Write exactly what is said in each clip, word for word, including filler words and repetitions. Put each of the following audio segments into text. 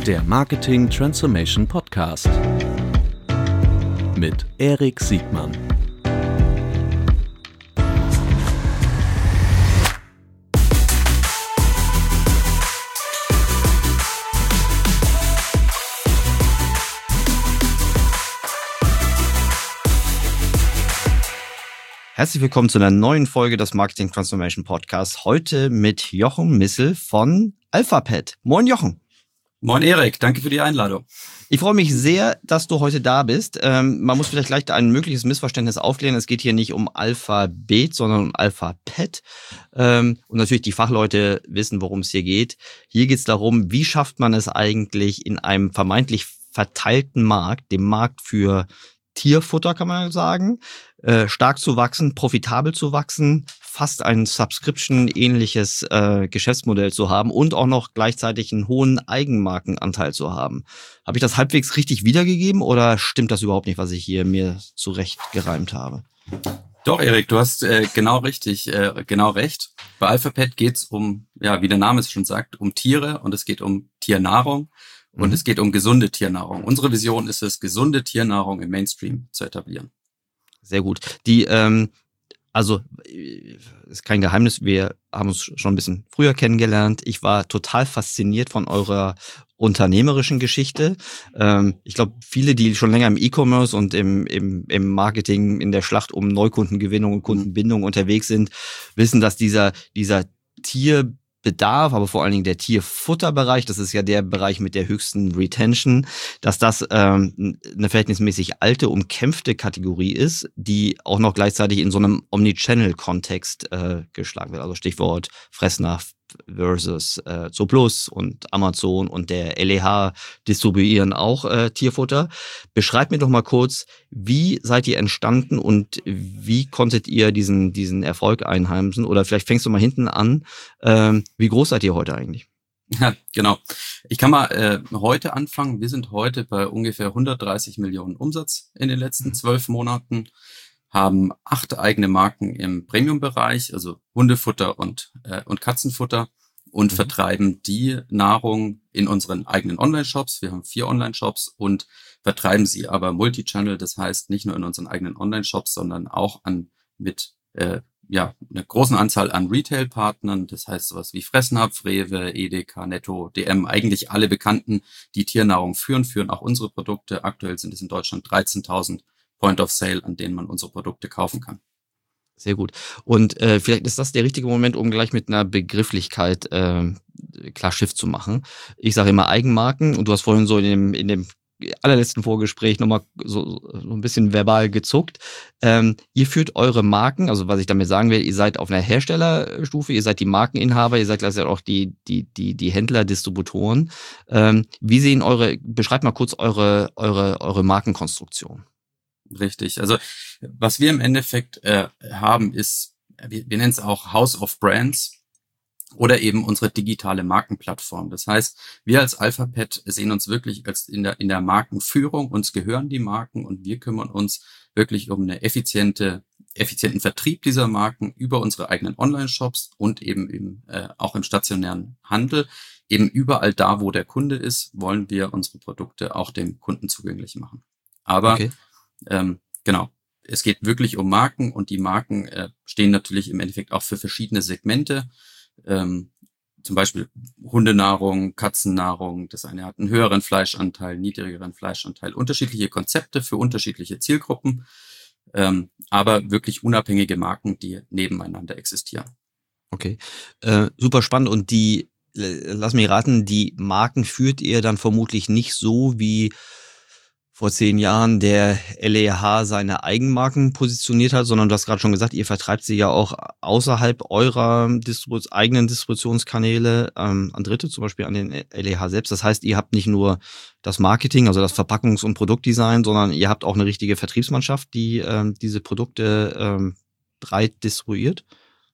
Der Marketing Transformation Podcast mit Erik Siegmann. Herzlich willkommen zu einer neuen Folge des Marketing Transformation Podcasts. Heute mit Jochen Missel von Alphapet. Moin Jochen. Moin Erik, danke für die Einladung. Ich freue mich sehr, dass du heute da bist. Ähm, man muss vielleicht gleich ein mögliches Missverständnis aufklären. Es geht hier nicht um Alphabet, sondern um Alphapet. Ähm, und natürlich die Fachleute wissen, worum es hier geht. Hier geht es darum, wie schafft man es eigentlich in einem vermeintlich verteilten Markt, dem Markt für Tierfutter kann man sagen, äh, stark zu wachsen, profitabel zu wachsen, fast ein Subscription-ähnliches äh, Geschäftsmodell zu haben und auch noch gleichzeitig einen hohen Eigenmarkenanteil zu haben. Habe ich das halbwegs richtig wiedergegeben oder stimmt das überhaupt nicht, was ich hier mir zurecht gereimt habe? Doch, Erik, du hast äh, genau richtig, äh, genau recht. Bei Alphapet geht's um, ja, wie der Name es schon sagt, um Tiere und es geht um Tiernahrung. Und mhm. es geht um gesunde Tiernahrung. Unsere Vision ist es, gesunde Tiernahrung im Mainstream zu etablieren. Sehr gut. Die, ähm, also, ist kein Geheimnis, wir haben uns schon ein bisschen früher kennengelernt. Ich war total fasziniert von eurer unternehmerischen Geschichte. Ähm, ich glaube, viele, die schon länger im E-Commerce und im, im, im Marketing in der Schlacht um Neukundengewinnung und Kundenbindung mhm. unterwegs sind, wissen, dass dieser, dieser Tier Bedarf, aber vor allen Dingen der Tierfutterbereich, das ist ja der Bereich mit der höchsten Retention, dass das ähm, eine verhältnismäßig alte, umkämpfte Kategorie ist, die auch noch gleichzeitig in so einem Omnichannel-Kontext äh, geschlagen wird. Also Stichwort Fressnapf versus äh, Zooplus und Amazon und der L E H distribuieren auch äh, Tierfutter. Beschreibt mir doch mal kurz, wie seid ihr entstanden und wie konntet ihr diesen diesen Erfolg einheimsen? Oder vielleicht fängst du mal hinten an. Ähm, wie groß seid ihr heute eigentlich? Ja, genau. Ich kann mal äh, heute anfangen. Wir sind heute bei ungefähr hundertdreißig Millionen Umsatz in den letzten zwölf Monaten. Haben acht eigene Marken im Premium-Bereich, also Hundefutter und äh, und Katzenfutter und mhm. vertreiben die Nahrung in unseren eigenen Online-Shops. Wir haben vier Online-Shops und vertreiben sie aber Multichannel, das heißt nicht nur in unseren eigenen Online-Shops, sondern auch an mit äh, ja einer großen Anzahl an Retail-Partnern, das heißt sowas wie Fressnapf, Rewe, Edeka, Netto, D M, eigentlich alle Bekannten, die Tiernahrung führen, führen auch unsere Produkte. Aktuell sind es in Deutschland dreizehntausend Point of Sale, an denen man unsere Produkte kaufen kann. Sehr gut. Und äh, vielleicht ist das der richtige Moment, um gleich mit einer Begrifflichkeit äh, klar Schiff zu machen. Ich sage immer Eigenmarken und du hast vorhin so in dem, in dem allerletzten Vorgespräch nochmal so, so ein bisschen verbal gezuckt. Ähm, ihr führt eure Marken, also was ich damit sagen will, ihr seid auf einer Herstellerstufe, ihr seid die Markeninhaber, ihr seid gleichzeitig auch die, die, die, die Händler, Distributoren. Ähm, wie sehen eure, beschreibt mal kurz eure, eure, eure Markenkonstruktion. Richtig. Also was wir im Endeffekt äh, haben, ist, wir, wir nennen es auch House of Brands oder eben unsere digitale Markenplattform. Das heißt, wir als Alphapet sehen uns wirklich als in der in der Markenführung. Uns gehören die Marken und wir kümmern uns wirklich um eine effiziente effizienten Vertrieb dieser Marken über unsere eigenen Online-Shops und eben im, äh, auch im stationären Handel. Eben überall da, wo der Kunde ist, wollen wir unsere Produkte auch dem Kunden zugänglich machen. Aber okay. Ähm, genau. Es geht wirklich um Marken und die Marken äh, stehen natürlich im Endeffekt auch für verschiedene Segmente. Ähm, zum Beispiel Hundenahrung, Katzennahrung. Das eine hat einen höheren Fleischanteil, niedrigeren Fleischanteil. Unterschiedliche Konzepte für unterschiedliche Zielgruppen, ähm, aber wirklich unabhängige Marken, die nebeneinander existieren. Okay, äh, super spannend. Und die, lass mich raten, die Marken führt ihr dann vermutlich nicht so wie vor zehn Jahren der L E H seine Eigenmarken positioniert hat, sondern du hast gerade schon gesagt, ihr vertreibt sie ja auch außerhalb eurer Distribu- eigenen Distributionskanäle ähm, an Dritte, zum Beispiel an den L E H selbst. Das heißt, ihr habt nicht nur das Marketing, also das Verpackungs- und Produktdesign, sondern ihr habt auch eine richtige Vertriebsmannschaft, die ähm, diese Produkte ähm, breit distribuiert.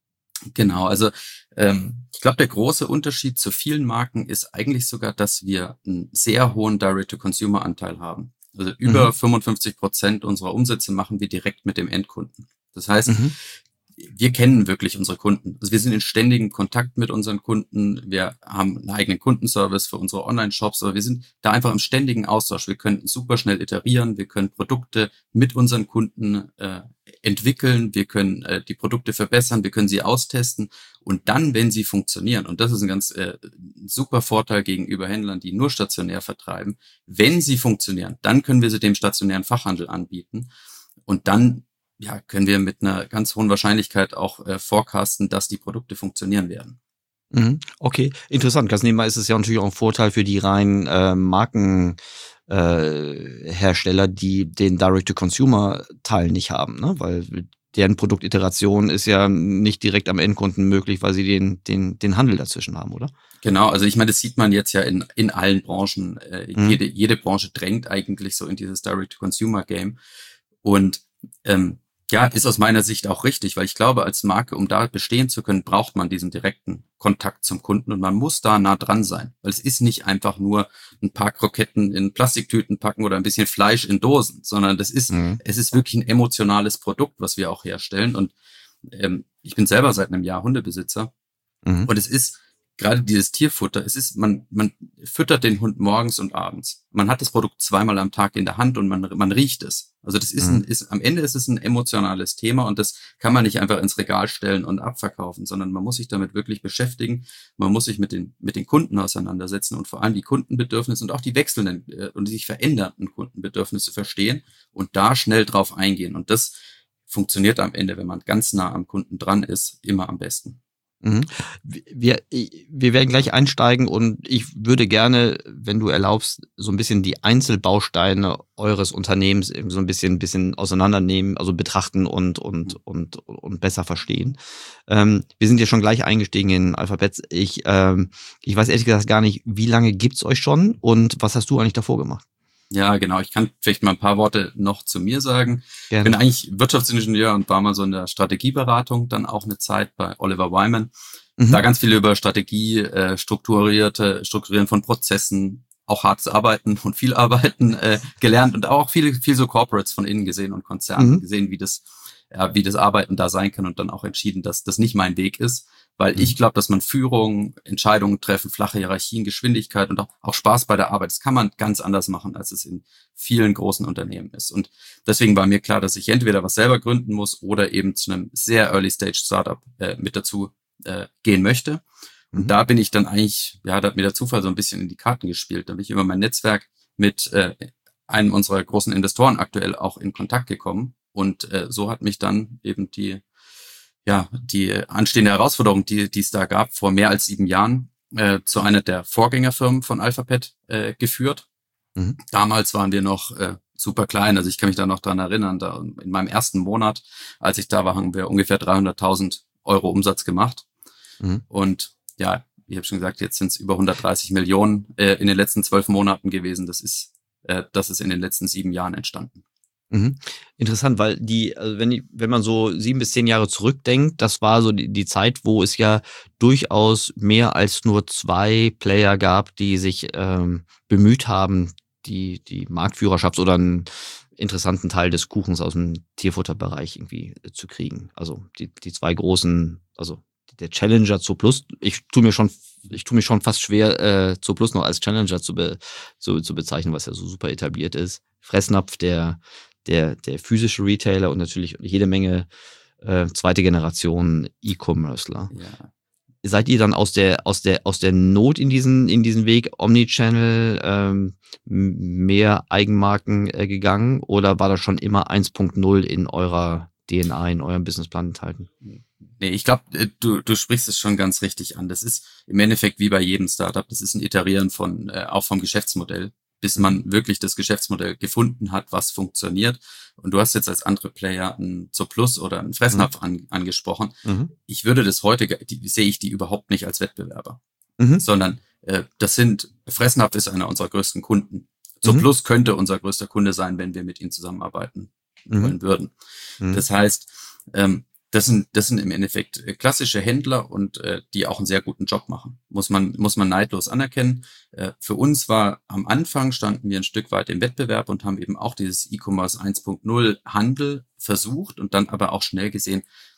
Genau, also ähm, ich glaube, der große Unterschied zu vielen Marken ist eigentlich sogar, dass wir einen sehr hohen Direct-to-Consumer-Anteil haben. Also über mhm. fünfundfünfzig Prozent unserer Umsätze machen wir direkt mit dem Endkunden. Das heißt, mhm. wir kennen wirklich unsere Kunden. Also wir sind in ständigem Kontakt mit unseren Kunden. Wir haben einen eigenen Kundenservice für unsere Online-Shops, aber wir sind da einfach im ständigen Austausch. Wir können super schnell iterieren, wir können Produkte mit unseren Kunden äh, entwickeln, wir können äh, die Produkte verbessern, wir können sie austesten und dann, wenn sie funktionieren, und das ist ein ganz äh, super Vorteil gegenüber Händlern, die nur stationär vertreiben, wenn sie funktionieren, dann können wir sie dem stationären Fachhandel anbieten und dann ja, können wir mit einer ganz hohen Wahrscheinlichkeit auch äh, forecasten, dass die Produkte funktionieren werden. Mhm. Okay, interessant. Ganz nebenbei ist es ja natürlich auch ein Vorteil für die reinen äh, Markenhersteller, äh, die den Direct-to-Consumer-Teil nicht haben, ne? Weil deren Produktiteration ist ja nicht direkt am Endkunden möglich, weil sie den den den Handel dazwischen haben, oder? Genau, also ich meine, das sieht man jetzt ja in in allen Branchen. Äh, Mhm. jede jede Branche drängt eigentlich so in dieses Direct-to-Consumer-Game und ähm, ja, ist aus meiner Sicht auch richtig, weil ich glaube, als Marke, um da bestehen zu können, braucht man diesen direkten Kontakt zum Kunden und man muss da nah dran sein, weil es ist nicht einfach nur ein paar Kroketten in Plastiktüten packen oder ein bisschen Fleisch in Dosen, sondern das ist, Mhm. es ist wirklich ein emotionales Produkt, was wir auch herstellen und ähm, ich bin selber seit einem Jahr Hundebesitzer Mhm. und es ist gerade dieses Tierfutter, es ist, man, man füttert den Hund morgens und abends. Man hat das Produkt zweimal am Tag in der Hand und man, man riecht es. Also das ist ein, Mhm. ist, am Ende ist es ein emotionales Thema und das kann man nicht einfach ins Regal stellen und abverkaufen, sondern man muss sich damit wirklich beschäftigen. Man muss sich mit den, mit den Kunden auseinandersetzen und vor allem die Kundenbedürfnisse und auch die wechselnden äh, und die sich verändernden Kundenbedürfnisse verstehen und da schnell drauf eingehen. Und das funktioniert am Ende, wenn man ganz nah am Kunden dran ist, immer am besten. Mhm. Wir, wir werden gleich einsteigen und ich würde gerne, wenn du erlaubst, so ein bisschen die Einzelbausteine eures Unternehmens eben so ein bisschen, bisschen auseinandernehmen, also betrachten und, und, und, und besser verstehen. Ähm, wir sind ja schon gleich eingestiegen in Alphabet. Ich, ähm, ich weiß ehrlich gesagt gar nicht, wie lange gibt's euch schon und was hast du eigentlich davor gemacht? Ja, genau. Ich kann vielleicht mal ein paar Worte noch zu mir sagen. Gerne. Ich bin eigentlich Wirtschaftsingenieur und war mal so in der Strategieberatung, dann auch eine Zeit bei Oliver Wyman. Mhm. Da ganz viel über Strategie, äh, strukturierte, Strukturieren von Prozessen, auch hartes Arbeiten und viel Arbeiten äh, gelernt und auch viel, viel so Corporates von innen gesehen und Konzernen Mhm. gesehen, wie das, ja, wie das Arbeiten da sein kann und dann auch entschieden, dass das nicht mein Weg ist. Weil Mhm. ich glaube, dass man Führung, Entscheidungen treffen, flache Hierarchien, Geschwindigkeit und auch, auch Spaß bei der Arbeit, das kann man ganz anders machen, als es in vielen großen Unternehmen ist. Und deswegen war mir klar, dass ich entweder was selber gründen muss oder eben zu einem sehr Early-Stage-Startup äh, mit dazu äh, gehen möchte. Und Mhm. da bin ich dann eigentlich, ja, da hat mir der Zufall so ein bisschen in die Karten gespielt. Da bin ich über mein Netzwerk mit äh, einem unserer großen Investoren aktuell auch in Kontakt gekommen. Und äh, so hat mich dann eben die ja, die anstehende Herausforderung, die, die es da gab, vor mehr als sieben Jahren, äh, zu einer der Vorgängerfirmen von Alphabet äh, geführt. Mhm. Damals waren wir noch äh, super klein, also ich kann mich da noch dran erinnern, da in meinem ersten Monat, als ich da war, haben wir ungefähr dreihunderttausend Euro Umsatz gemacht. Mhm. Und ja, ich habe schon gesagt, jetzt sind es über hundertdreißig Millionen äh, in den letzten zwölf Monaten gewesen. Das ist, äh, das ist in den letzten sieben Jahren entstanden. Mhm. Interessant, weil die, also wenn, die, wenn man so sieben bis zehn Jahre zurückdenkt, das war so die, die Zeit, wo es ja durchaus mehr als nur zwei Player gab, die sich ähm, bemüht haben, die, die Marktführerschaft oder einen interessanten Teil des Kuchens aus dem Tierfutterbereich irgendwie äh, zu kriegen. Also die, die zwei großen, also der Challenger Zooplus, ich tue mir schon, ich tue mir schon fast schwer, äh, Zooplus noch als Challenger zu, be, zu, zu bezeichnen, was ja so super etabliert ist. Fressnapf, der Der, der physische Retailer und natürlich jede Menge äh, zweite Generation E-Commercer. Ja. Seid ihr dann aus der, aus der, aus der Not in diesen, in diesen Weg Omnichannel ähm, mehr Eigenmarken äh, gegangen oder war das schon immer eins Punkt null in eurer D N A, in eurem Businessplan enthalten? Nee, ich glaube, du, du sprichst es schon ganz richtig an. Das ist im Endeffekt wie bei jedem Startup. Das ist ein Iterieren von, äh, auch vom Geschäftsmodell, bis man wirklich das Geschäftsmodell gefunden hat, was funktioniert. Und du hast jetzt als andere Player ein Zooplus oder einen Fressnapf mhm. an, angesprochen. Mhm. Ich würde das heute, die, sehe ich die überhaupt nicht als Wettbewerber, mhm. sondern äh, das sind, Fressnapf ist einer unserer größten Kunden. Zooplus mhm. könnte unser größter Kunde sein, wenn wir mit ihnen zusammenarbeiten mhm. wollen würden. Mhm. Das heißt, ähm, Das sind, das sind im Endeffekt klassische Händler und äh, die auch einen sehr guten Job machen. Muss man, muss man neidlos anerkennen. Äh, für uns war am Anfang standen wir ein Stück weit im Wettbewerb und haben eben auch dieses E-Commerce eins Punkt null Handel versucht und dann aber auch schnell gesehen,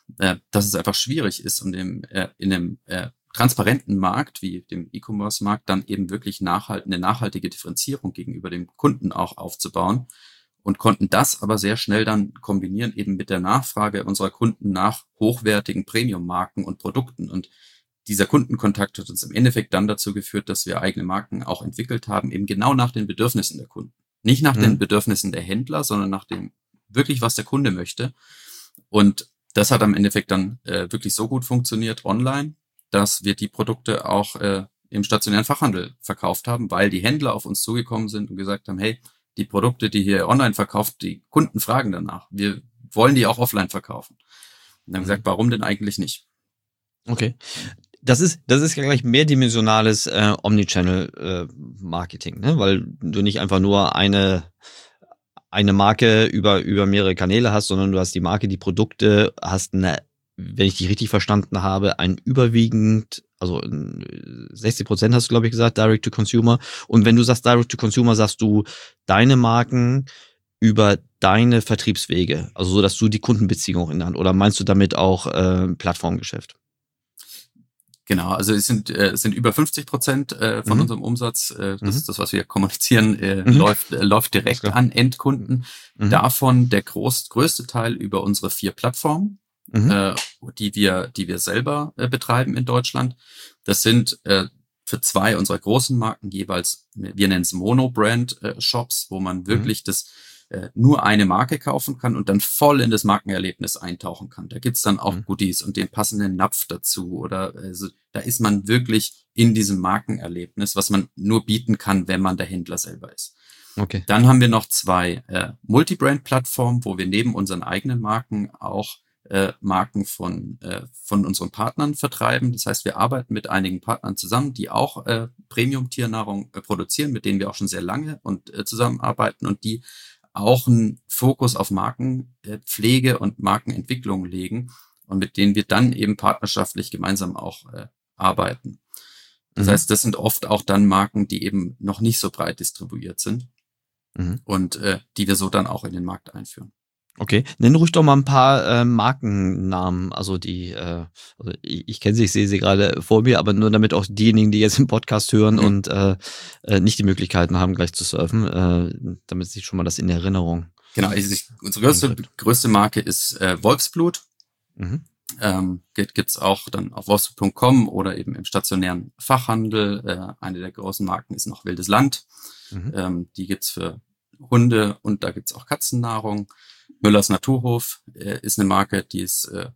äh, dass es einfach schwierig ist, um dem, äh, in einem äh, transparenten Markt wie dem E-Commerce-Markt dann eben wirklich nachhalt- eine nachhaltige Differenzierung gegenüber dem Kunden auch aufzubauen und konnten das aber sehr schnell dann kombinieren eben mit der Nachfrage unserer Kunden nach hochwertigen Premium-Marken und Produkten. Und dieser Kundenkontakt hat uns im Endeffekt dann dazu geführt, dass wir eigene Marken auch entwickelt haben, eben genau nach den Bedürfnissen der Kunden. Nicht nach mhm. den Bedürfnissen der Händler, sondern nach dem wirklich, was der Kunde möchte. Und das hat am Endeffekt dann äh, wirklich so gut funktioniert online, dass wir die Produkte auch äh, im stationären Fachhandel verkauft haben, weil die Händler auf uns zugekommen sind und gesagt haben, hey, die Produkte, die hier online verkauft, die Kunden fragen danach. Wir wollen die auch offline verkaufen. Und dann mhm. gesagt, warum denn eigentlich nicht? Okay. Das ist, das ist ja gleich mehrdimensionales äh, Omnichannel-Marketing, äh, ne? Weil du nicht einfach nur eine eine Marke über über mehrere Kanäle hast, sondern du hast die Marke, die Produkte, hast eine, wenn ich dich richtig verstanden habe, ein überwiegend, also sechzig Prozent hast du, glaube ich, gesagt, Direct to Consumer. Und wenn du sagst Direct to Consumer, sagst du deine Marken über deine Vertriebswege, also so, dass du die Kundenbeziehung auch in der Hand, oder meinst du damit auch äh, Plattformgeschäft? Genau, also es sind, äh, es sind über fünfzig Prozent äh, von mhm. unserem Umsatz. Äh, das mhm. ist das, was wir kommunizieren, äh, mhm. läuft, äh, läuft direkt an Endkunden. Mhm. Davon der groß, größte Teil über unsere vier Plattformen, mhm. äh, die wir, die wir selber äh, betreiben in Deutschland. Das sind äh, für zwei unserer großen Marken jeweils, wir nennen es Mono-Brand-Shops, wo man wirklich mhm. das äh, nur eine Marke kaufen kann und dann voll in das Markenerlebnis eintauchen kann. Da gibt's dann auch mhm. Goodies und den passenden Napf dazu oder also da ist man wirklich in diesem Markenerlebnis, was man nur bieten kann, wenn man der Händler selber ist. Okay. Dann haben wir noch zwei äh, Multibrand-Plattformen, wo wir neben unseren eigenen Marken auch äh, Marken von äh, von unseren Partnern vertreiben. Das heißt, wir arbeiten mit einigen Partnern zusammen, die auch äh, Premium-Tiernahrung äh, produzieren, mit denen wir auch schon sehr lange und äh, zusammenarbeiten und die auch einen Fokus auf Markenpflege und Markenentwicklung legen und mit denen wir dann eben partnerschaftlich gemeinsam auch äh, arbeiten. Das mhm. heißt, das sind oft auch dann Marken, die eben noch nicht so breit distribuiert sind mhm. und äh, die wir so dann auch in den Markt einführen. Okay, nenn ruhig doch mal ein paar äh, Markennamen, also die, äh, also ich, ich kenne sie, ich sehe sie gerade vor mir, aber nur damit auch diejenigen, die jetzt im Podcast hören mhm. und äh, äh, nicht die Möglichkeiten haben, gleich zu surfen, äh, damit sie schon mal das in Erinnerung. Genau, also ich, unsere größte, größte Marke ist äh, Wolfsblut. Mhm. Ähm, gibt's auch dann auf wolfsblut punkt com oder eben im stationären Fachhandel. Äh, eine der großen Marken ist noch Wildes Land. Mhm. Ähm, die gibt's für Hunde und da gibt's auch Katzennahrung. Müllers Naturhof äh, ist eine Marke, die es äh,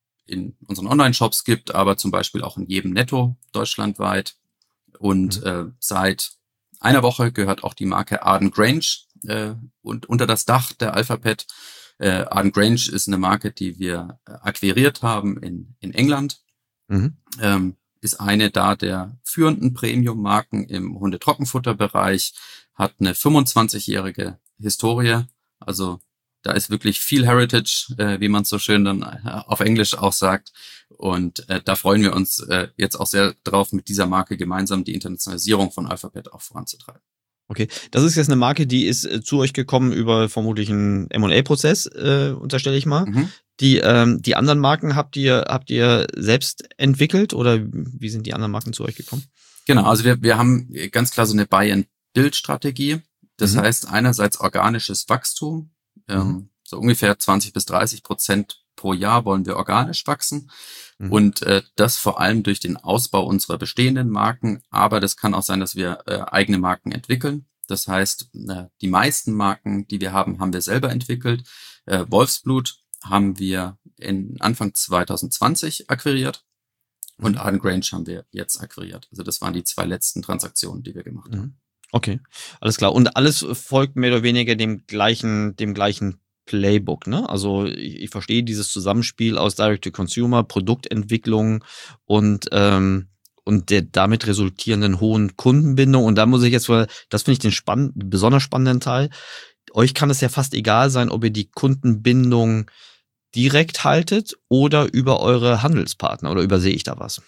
in unseren Online-Shops gibt, aber zum Beispiel auch in jedem Netto deutschlandweit. Und mhm. äh, seit einer Woche gehört auch die Marke Arden Grange äh, und unter das Dach der Alphapet. Äh, Arden Grange ist eine Marke, die wir äh, akquiriert haben in in England. Mhm. Ähm, ist eine da der führenden Premium-Marken im Hundetrockenfutterbereich, hat eine fünfundzwanzigjährige Historie, also da ist wirklich viel Heritage, äh, wie man es so schön dann auf Englisch auch sagt. Und äh, da freuen wir uns äh, jetzt auch sehr drauf, mit dieser Marke gemeinsam die Internationalisierung von Alphapet auch voranzutreiben. Okay, das ist jetzt eine Marke, die ist äh, zu euch gekommen über vermutlich einen M und A-Prozess, äh, unterstelle ich mal. Mhm. Die ähm, die anderen Marken habt ihr habt ihr selbst entwickelt oder wie sind die anderen Marken zu euch gekommen? Genau, also wir wir haben ganz klar so eine Buy-and-Build-Strategie. Das mhm. heißt einerseits organisches Wachstum. Mhm. So ungefähr zwanzig bis dreißig Prozent pro Jahr wollen wir organisch wachsen mhm. und äh, das vor allem durch den Ausbau unserer bestehenden Marken, aber das kann auch sein, dass wir äh, eigene Marken entwickeln. Das heißt, äh, die meisten Marken, die wir haben, haben wir selber entwickelt. Äh, Wolfsblut haben wir in Anfang zwanzig zwanzig akquiriert mhm. und Arden Grange haben wir jetzt akquiriert. Also das waren die zwei letzten Transaktionen, die wir gemacht mhm. haben. Okay, alles klar. Und alles folgt mehr oder weniger dem gleichen, dem gleichen Playbook, ne? Also ich, ich verstehe dieses Zusammenspiel aus Direct-to-Consumer, Produktentwicklung und ähm, und der damit resultierenden hohen Kundenbindung. Und da muss ich jetzt mal, das finde ich den spann- besonders spannenden Teil. Euch kann es ja fast egal sein, ob ihr die Kundenbindung direkt haltet oder über eure Handelspartner, oder übersehe ich da was?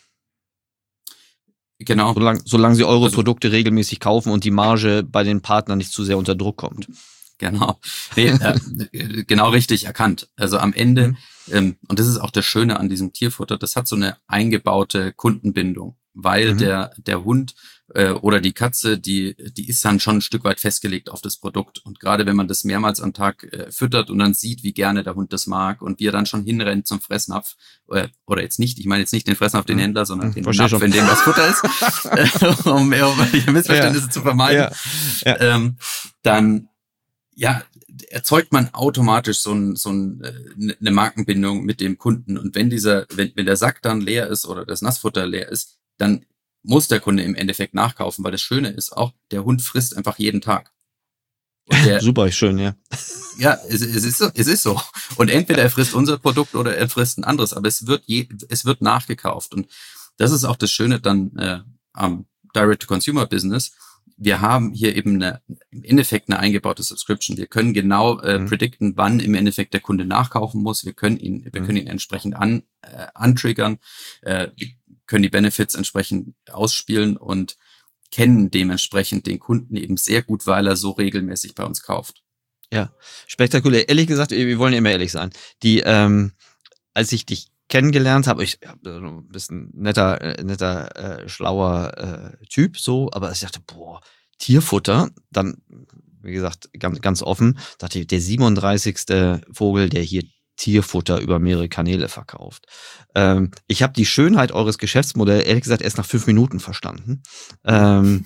Genau. Solange, solange sie eure also, Produkte regelmäßig kaufen und die Marge bei den Partnern nicht zu sehr unter Druck kommt. Genau. Nee, äh, genau richtig erkannt. Also am Ende, mhm. ähm, und das ist auch das Schöne an diesem Tierfutter, das hat so eine eingebaute Kundenbindung, weil mhm. der der Hund äh, oder die Katze, die die ist dann schon ein Stück weit festgelegt auf das Produkt. Und gerade wenn man das mehrmals am Tag äh, füttert und dann sieht, wie gerne der Hund das mag und wie er dann schon hinrennt zum Fressnapf, äh, oder jetzt nicht, ich meine jetzt nicht den Fressnapf, den Händler, sondern mhm. den Verstehe Napf, schon. In dem das Futter ist, um, um Missverständnisse ja. zu vermeiden, ja. Ja. Ähm, dann ja, erzeugt man automatisch so ein, so ein, eine Markenbindung mit dem Kunden. Und wenn dieser, wenn, wenn der Sack dann leer ist oder das Nassfutter leer ist, dann muss der Kunde im Endeffekt nachkaufen, weil das Schöne ist auch, der Hund frisst einfach jeden Tag. Und der, super schön, ja. Ja, es, es ist so, es ist so. Und entweder er frisst unser Produkt oder er frisst ein anderes, aber es wird je, es wird nachgekauft. Und das ist auch das Schöne dann äh, am Direct-to-Consumer-Business. Wir haben hier eben eine, im Endeffekt eine eingebaute Subscription. Wir können genau äh, mhm. predikten, wann im Endeffekt der Kunde nachkaufen muss. Wir können ihn, wir mhm. können ihn entsprechend an, äh, antriggern, äh, wir können die Benefits entsprechend ausspielen und kennen dementsprechend den Kunden eben sehr gut, weil er so regelmäßig bei uns kauft. Ja, spektakulär. Ehrlich gesagt, wir wollen ja immer ehrlich sein. Die, ähm, als ich dich kennengelernt habe, ich ein bisschen netter, netter, äh, schlauer äh, Typ, so, aber ich dachte, boah, Tierfutter, dann, wie gesagt, ganz, ganz offen, dachte ich, der siebenunddreißigste Vogel, der hier Tierfutter über mehrere Kanäle verkauft. Ähm, ich habe die Schönheit eures Geschäftsmodells, ehrlich gesagt, erst nach fünf Minuten verstanden. Ähm,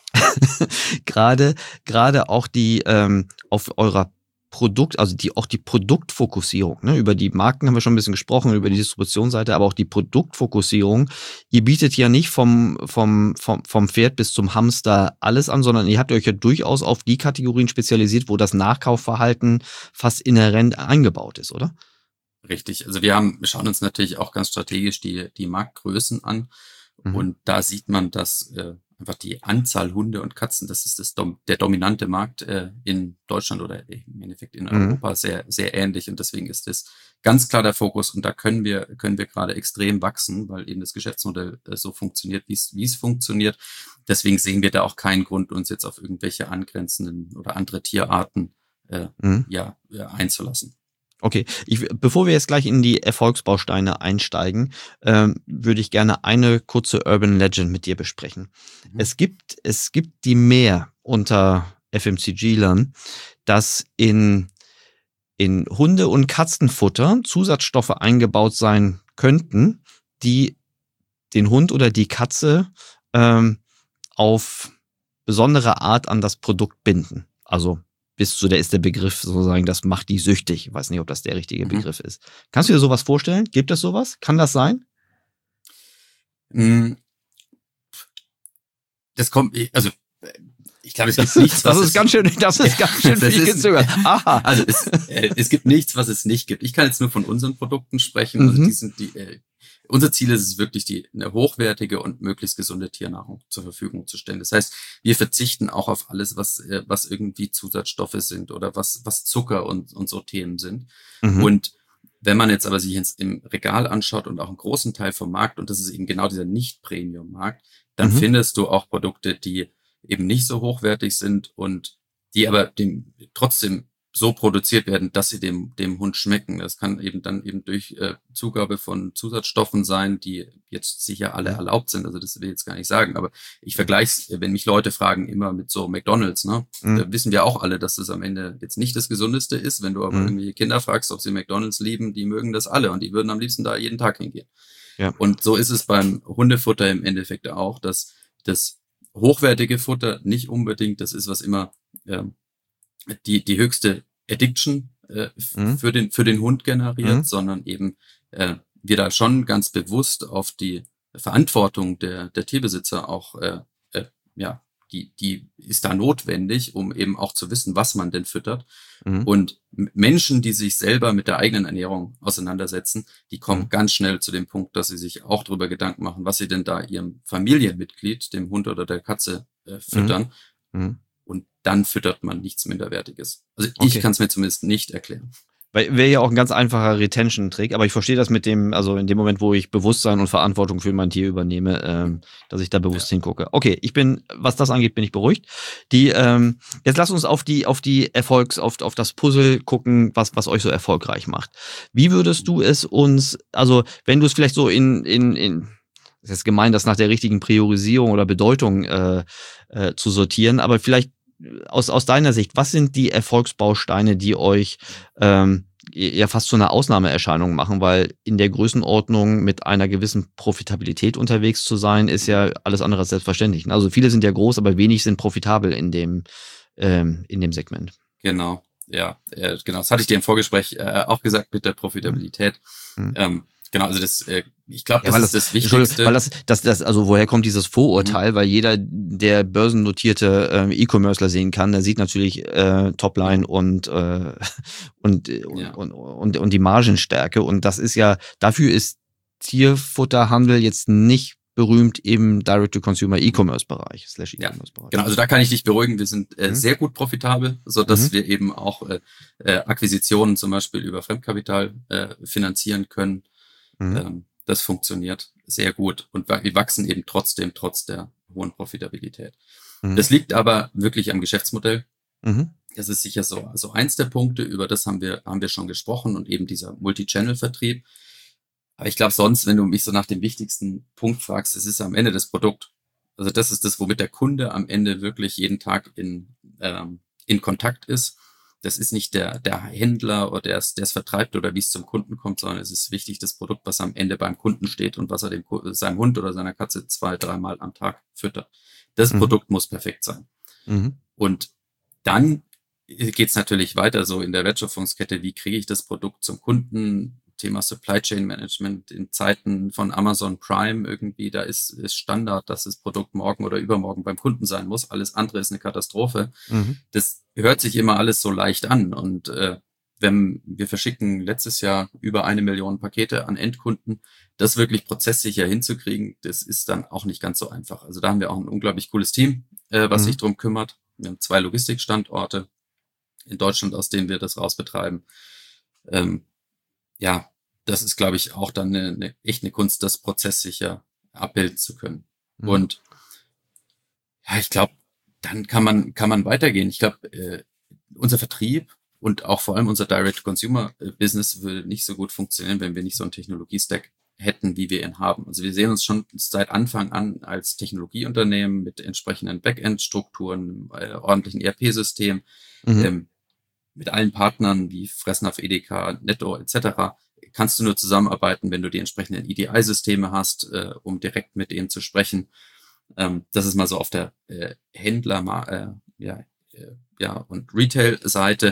gerade, gerade auch die ähm, auf eurer Produkt, also die auch die Produktfokussierung, ne, über die Marken haben wir schon ein bisschen gesprochen, über die Distributionsseite, aber auch die Produktfokussierung. Ihr bietet ja nicht vom vom vom vom Pferd bis zum Hamster alles an, sondern ihr habt euch ja durchaus auf die Kategorien spezialisiert, wo das Nachkaufverhalten fast inhärent eingebaut ist, oder? Richtig. Also wir haben, wir schauen uns natürlich auch ganz strategisch die die Marktgrößen an mhm. und da sieht man, dass äh, einfach die Anzahl Hunde und Katzen, das ist das Dom- der dominante Markt äh, in Deutschland oder im Endeffekt in Europa mhm. sehr sehr ähnlich und deswegen ist das ganz klar der Fokus und da können wir können wir gerade extrem wachsen, weil eben das Geschäftsmodell äh, so funktioniert, wie es wie es funktioniert. Deswegen sehen wir da auch keinen Grund, uns jetzt auf irgendwelche angrenzenden oder andere Tierarten äh, mhm. ja äh, einzulassen. Okay, ich, bevor wir jetzt gleich in die Erfolgsbausteine einsteigen, ähm, würde ich gerne eine kurze Urban Legend mit dir besprechen. Mhm. Es gibt, es gibt die Mehr unter F M C G-Lern, dass in, in Hunde- und Katzenfutter Zusatzstoffe eingebaut sein könnten, die den Hund oder die Katze ähm, auf besondere Art an das Produkt binden. Also bis zu der ist der Begriff sozusagen, das macht die süchtig. Ich weiß nicht, ob das der richtige mhm. Begriff ist. Kannst du dir sowas vorstellen? Gibt es sowas? Kann das sein? Das kommt, also ich glaube, es gibt nichts, was das ist es, ganz schön, das ist ganz schön viel gezögert. Aha. Also es, äh, es gibt nichts, was es nicht gibt. Ich kann jetzt nur von unseren Produkten sprechen. Mhm. Also die sind die äh, Unser Ziel ist es wirklich, die eine hochwertige und möglichst gesunde Tiernahrung zur Verfügung zu stellen. Das heißt, wir verzichten auch auf alles, was was irgendwie Zusatzstoffe sind oder was was Zucker und und so Themen sind. Mhm. Und wenn man jetzt aber sich jetzt im Regal anschaut und auch einen großen Teil vom Markt, und das ist eben genau dieser Nicht-Premium-Markt, dann mhm. findest du auch Produkte, die eben nicht so hochwertig sind und die aber dem trotzdem so produziert werden, dass sie dem dem Hund schmecken. Das kann eben dann eben durch äh, Zugabe von Zusatzstoffen sein, die jetzt sicher alle erlaubt sind. Also das will ich jetzt gar nicht sagen, aber ich vergleiche, wenn mich Leute fragen, immer mit so McDonald's, ne? Mhm. Da wissen wir auch alle, dass das am Ende jetzt nicht das Gesundeste ist. Wenn du aber mhm. irgendwie Kinder fragst, ob sie McDonald's lieben, die mögen das alle und die würden am liebsten da jeden Tag hingehen. Ja. Und so ist es beim Hundefutter im Endeffekt auch, dass das hochwertige Futter nicht unbedingt das ist, was immer äh, die die höchste Addiction äh, mhm. für den für den Hund generiert, mhm. sondern eben äh, wir da schon ganz bewusst auf die Verantwortung der der Tierbesitzer auch äh, äh, ja die die ist da notwendig, um eben auch zu wissen, was man denn füttert. Mhm. Und Menschen, die sich selber mit der eigenen Ernährung auseinandersetzen, die kommen mhm. ganz schnell zu dem Punkt, dass sie sich auch darüber Gedanken machen, was sie denn da ihrem Familienmitglied, dem Hund oder der Katze äh, füttern. Mhm. Mhm. Und dann füttert man nichts Minderwertiges. Also ich okay. kann es mir zumindest nicht erklären. Wäre ja auch ein ganz einfacher Retention-Trick, aber ich verstehe das mit dem, also in dem Moment, wo ich Bewusstsein und Verantwortung für mein Tier übernehme, ähm, dass ich da bewusst ja. hingucke. Okay, ich bin, was das angeht, bin ich beruhigt. Die, ähm, jetzt lasst uns auf die, auf die Erfolgs, auf, auf das Puzzle gucken, was, was euch so erfolgreich macht. Wie würdest du es uns, also wenn du es vielleicht so in, in, in, das ist jetzt gemein, das nach der richtigen Priorisierung oder Bedeutung äh, äh, zu sortieren, aber vielleicht Aus, aus deiner Sicht, was sind die Erfolgsbausteine, die euch ähm, ja fast zu einer Ausnahmeerscheinung machen? Weil in der Größenordnung mit einer gewissen Profitabilität unterwegs zu sein, ist ja alles andere als selbstverständlich. Also viele sind ja groß, aber wenig sind profitabel in dem, ähm, in dem Segment. Genau, ja, äh, genau. Das hatte ich dir im Vorgespräch äh, auch gesagt mit der Profitabilität. Mhm. Ähm, Genau, also das, äh, ich glaube, das, ja, das ist das Wichtigste. Weil das, das, das, also woher kommt dieses Vorurteil? Mhm. Weil jeder, der börsennotierte äh, E-Commercer sehen kann, der sieht natürlich äh, Topline und, äh, und, ja. und, und, und die Margenstärke. Und das ist ja, dafür ist Tierfutterhandel jetzt nicht berühmt im Direct-to-Consumer E-Commerce-Bereich, slash E-Commerce-Bereich. Ja, genau, also da kann ich dich beruhigen, wir sind äh, mhm. sehr gut profitabel, so dass mhm. wir eben auch äh, äh, Akquisitionen zum Beispiel über Fremdkapital äh, finanzieren können. Mhm. Ähm, das funktioniert sehr gut und wir wachsen eben trotzdem, trotz der hohen Profitabilität. Mhm. Das liegt aber wirklich am Geschäftsmodell. Mhm. Das ist sicher so. Also eins der Punkte, über das haben wir, haben wir schon gesprochen und eben dieser Multi-Channel-Vertrieb. Aber ich glaube sonst, wenn du mich so nach dem wichtigsten Punkt fragst, es ist am Ende das Produkt. Also das ist das, womit der Kunde am Ende wirklich jeden Tag in, ähm, in Kontakt ist. Das ist nicht der, der Händler oder der es, der es vertreibt oder wie es zum Kunden kommt, sondern es ist wichtig, das Produkt, was am Ende beim Kunden steht und was er dem, seinem Hund oder seiner Katze zwei, dreimal am Tag füttert. Das mhm. Produkt muss perfekt sein. Mhm. Und dann geht's natürlich weiter so in der Wertschöpfungskette. Wie kriege ich das Produkt zum Kunden? Thema Supply Chain Management in Zeiten von Amazon Prime irgendwie, da ist, ist Standard, dass das Produkt morgen oder übermorgen beim Kunden sein muss. Alles andere ist eine Katastrophe. Mhm. Das hört sich immer alles so leicht an. Und äh, wenn wir verschicken letztes Jahr über eine Million Pakete an Endkunden, das wirklich prozesssicher hinzukriegen, das ist dann auch nicht ganz so einfach. Also da haben wir auch ein unglaublich cooles Team, äh, was mhm. sich drum kümmert. Wir haben zwei Logistikstandorte in Deutschland, aus denen wir das rausbetreiben. Ähm, Ja, das ist, glaube ich, auch dann eine, eine echt eine Kunst, das prozesssicher abbilden zu können. Mhm. Und ja, ich glaube, dann kann man kann man weitergehen. Ich glaube, äh, unser Vertrieb und auch vor allem unser Direct-to-Consumer-Business würde nicht so gut funktionieren, wenn wir nicht so einen Technologie-Stack hätten, wie wir ihn haben. Also wir sehen uns schon seit Anfang an als Technologieunternehmen mit entsprechenden Backend-Strukturen, äh, ordentlichen E R P-System, mhm. ähm, mit allen Partnern wie Fressnapf, Edeka, Netto et cetera kannst du nur zusammenarbeiten, wenn du die entsprechenden E D I-Systeme hast, äh, um direkt mit denen zu sprechen. Ähm, das ist mal so auf der äh, Händler, äh, ja, äh, ja und Retail-Seite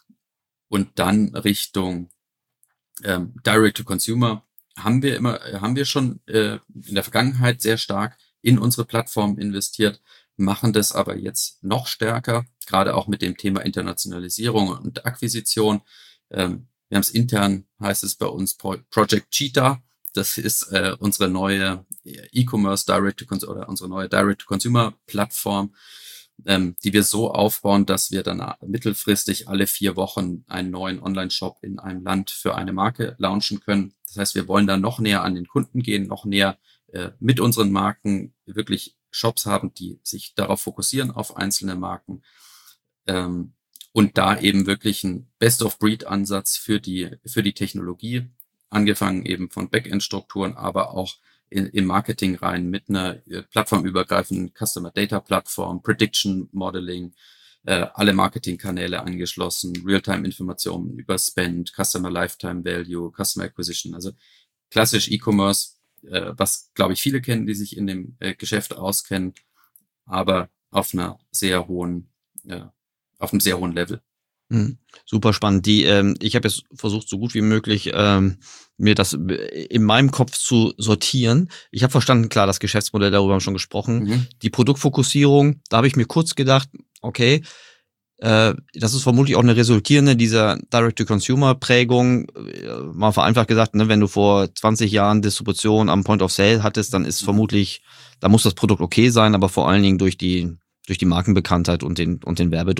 und dann Richtung ähm, Direct-to-Consumer haben wir immer, haben wir schon äh, in der Vergangenheit sehr stark in unsere Plattform investiert, machen das aber jetzt noch stärker, gerade auch mit dem Thema Internationalisierung und Akquisition. Ähm, wir haben es intern, heißt es bei uns Project Cheetah. Das ist äh, unsere neue E-Commerce Direct-to-Consumer oder unsere neue Direct-to-Consumer-Plattform, ähm, die wir so aufbauen, dass wir dann mittelfristig alle vier Wochen einen neuen Online-Shop in einem Land für eine Marke launchen können. Das heißt, wir wollen da noch näher an den Kunden gehen, noch näher äh, mit unseren Marken wirklich Shops haben, die sich darauf fokussieren, auf einzelne Marken ähm, und da eben wirklich ein Best-of-Breed-Ansatz für die für die Technologie, angefangen eben von Backend-Strukturen, aber auch in, im Marketing rein mit einer äh, plattformübergreifenden Customer-Data-Plattform, Prediction-Modeling, äh, alle Marketingkanäle angeschlossen, Real-Time-Informationen über Spend, Customer Lifetime Value, Customer Acquisition, also klassisch E-Commerce, äh, was, glaube ich, viele kennen, die sich in dem äh, Geschäft auskennen, aber auf einer sehr hohen, äh, auf einem sehr hohen Level. Mhm. Super spannend. Die, ähm, ich habe jetzt versucht, so gut wie möglich ähm, mir das in meinem Kopf zu sortieren. Ich habe verstanden, klar, das Geschäftsmodell, darüber haben wir schon gesprochen. Mhm. Die Produktfokussierung, da habe ich mir kurz gedacht, okay, äh, das ist vermutlich auch eine resultierende dieser Direct-to-Consumer-Prägung. Äh, mal vereinfacht gesagt, ne, wenn du vor zwanzig Jahren Distribution am Point of Sale hattest, dann ist mhm. vermutlich, da muss das Produkt okay sein, aber vor allen Dingen durch die durch die Markenbekanntheit und den und den Werbedruck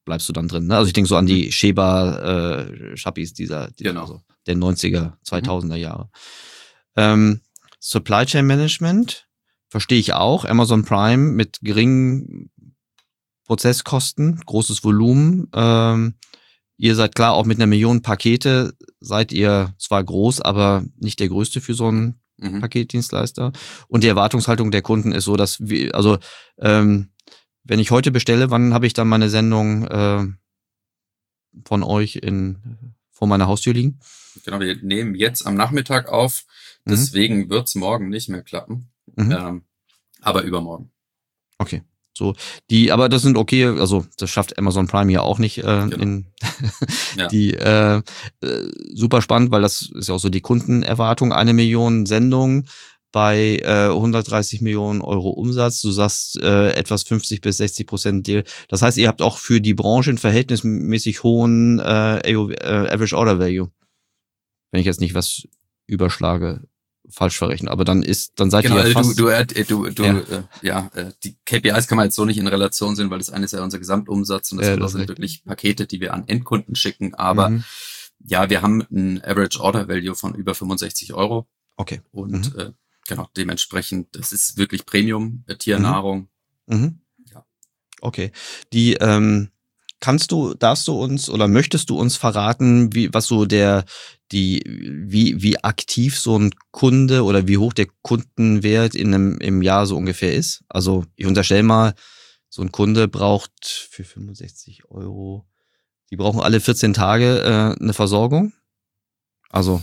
bleibst du dann drin. Ne? Also ich denke so an die Sheba äh, Schappis dieser, dieser Genau. also der neunziger, zweitausender Jahre. Ähm, Supply Chain Management verstehe ich auch. Amazon Prime mit geringen Prozesskosten, großes Volumen. Ähm, ihr seid klar, auch mit einer Million Pakete seid ihr zwar groß, aber nicht der größte für so einen Mhm. Paketdienstleister. Und die Erwartungshaltung der Kunden ist so, dass wir, also ähm, wenn ich heute bestelle, wann habe ich dann meine Sendung äh, von euch in vor meiner Haustür liegen? Genau, wir nehmen jetzt am Nachmittag auf, deswegen wird's morgen nicht mehr klappen, Mhm. ähm, aber übermorgen. Okay. So, die, aber das sind okay, also das schafft Amazon Prime ja auch nicht. Äh, Genau. in Ja. die äh, äh, super spannend, weil das ist ja auch so die Kundenerwartung, eine Million Sendungen bei äh, hundertdreißig Millionen Euro Umsatz. Du sagst äh, etwas fünfzig bis sechzig Prozent Deal. Das heißt, ihr habt auch für die Branche einen verhältnismäßig hohen äh, A O V, äh, Average Order Value. Wenn ich jetzt nicht was überschlage, falsch verrechnen. Aber dann ist, dann seid Genau, ihr ja also fast. du, du, äh, du, du, Ja. äh, ja, äh, die K P Is kann man jetzt so nicht in Relation sehen, weil das eine ist ja unser Gesamtumsatz und das Ja, andere das sind recht. wirklich Pakete, die wir an Endkunden schicken. Aber Mhm. ja, wir haben ein Average Order Value von über fünfundsechzig Euro Okay. und Mhm. äh, genau, dementsprechend, das ist wirklich Premium, äh, Tiernahrung. Mhm. Ja. Okay. Die, ähm, kannst du, darfst du uns oder möchtest du uns verraten, wie, was so der, die, wie, wie aktiv so ein Kunde oder wie hoch der Kundenwert in einem, im Jahr so ungefähr ist? Also, ich unterstelle mal, so ein Kunde braucht für fünfundsechzig Euro, die brauchen alle vierzehn Tage äh, eine Versorgung. Also,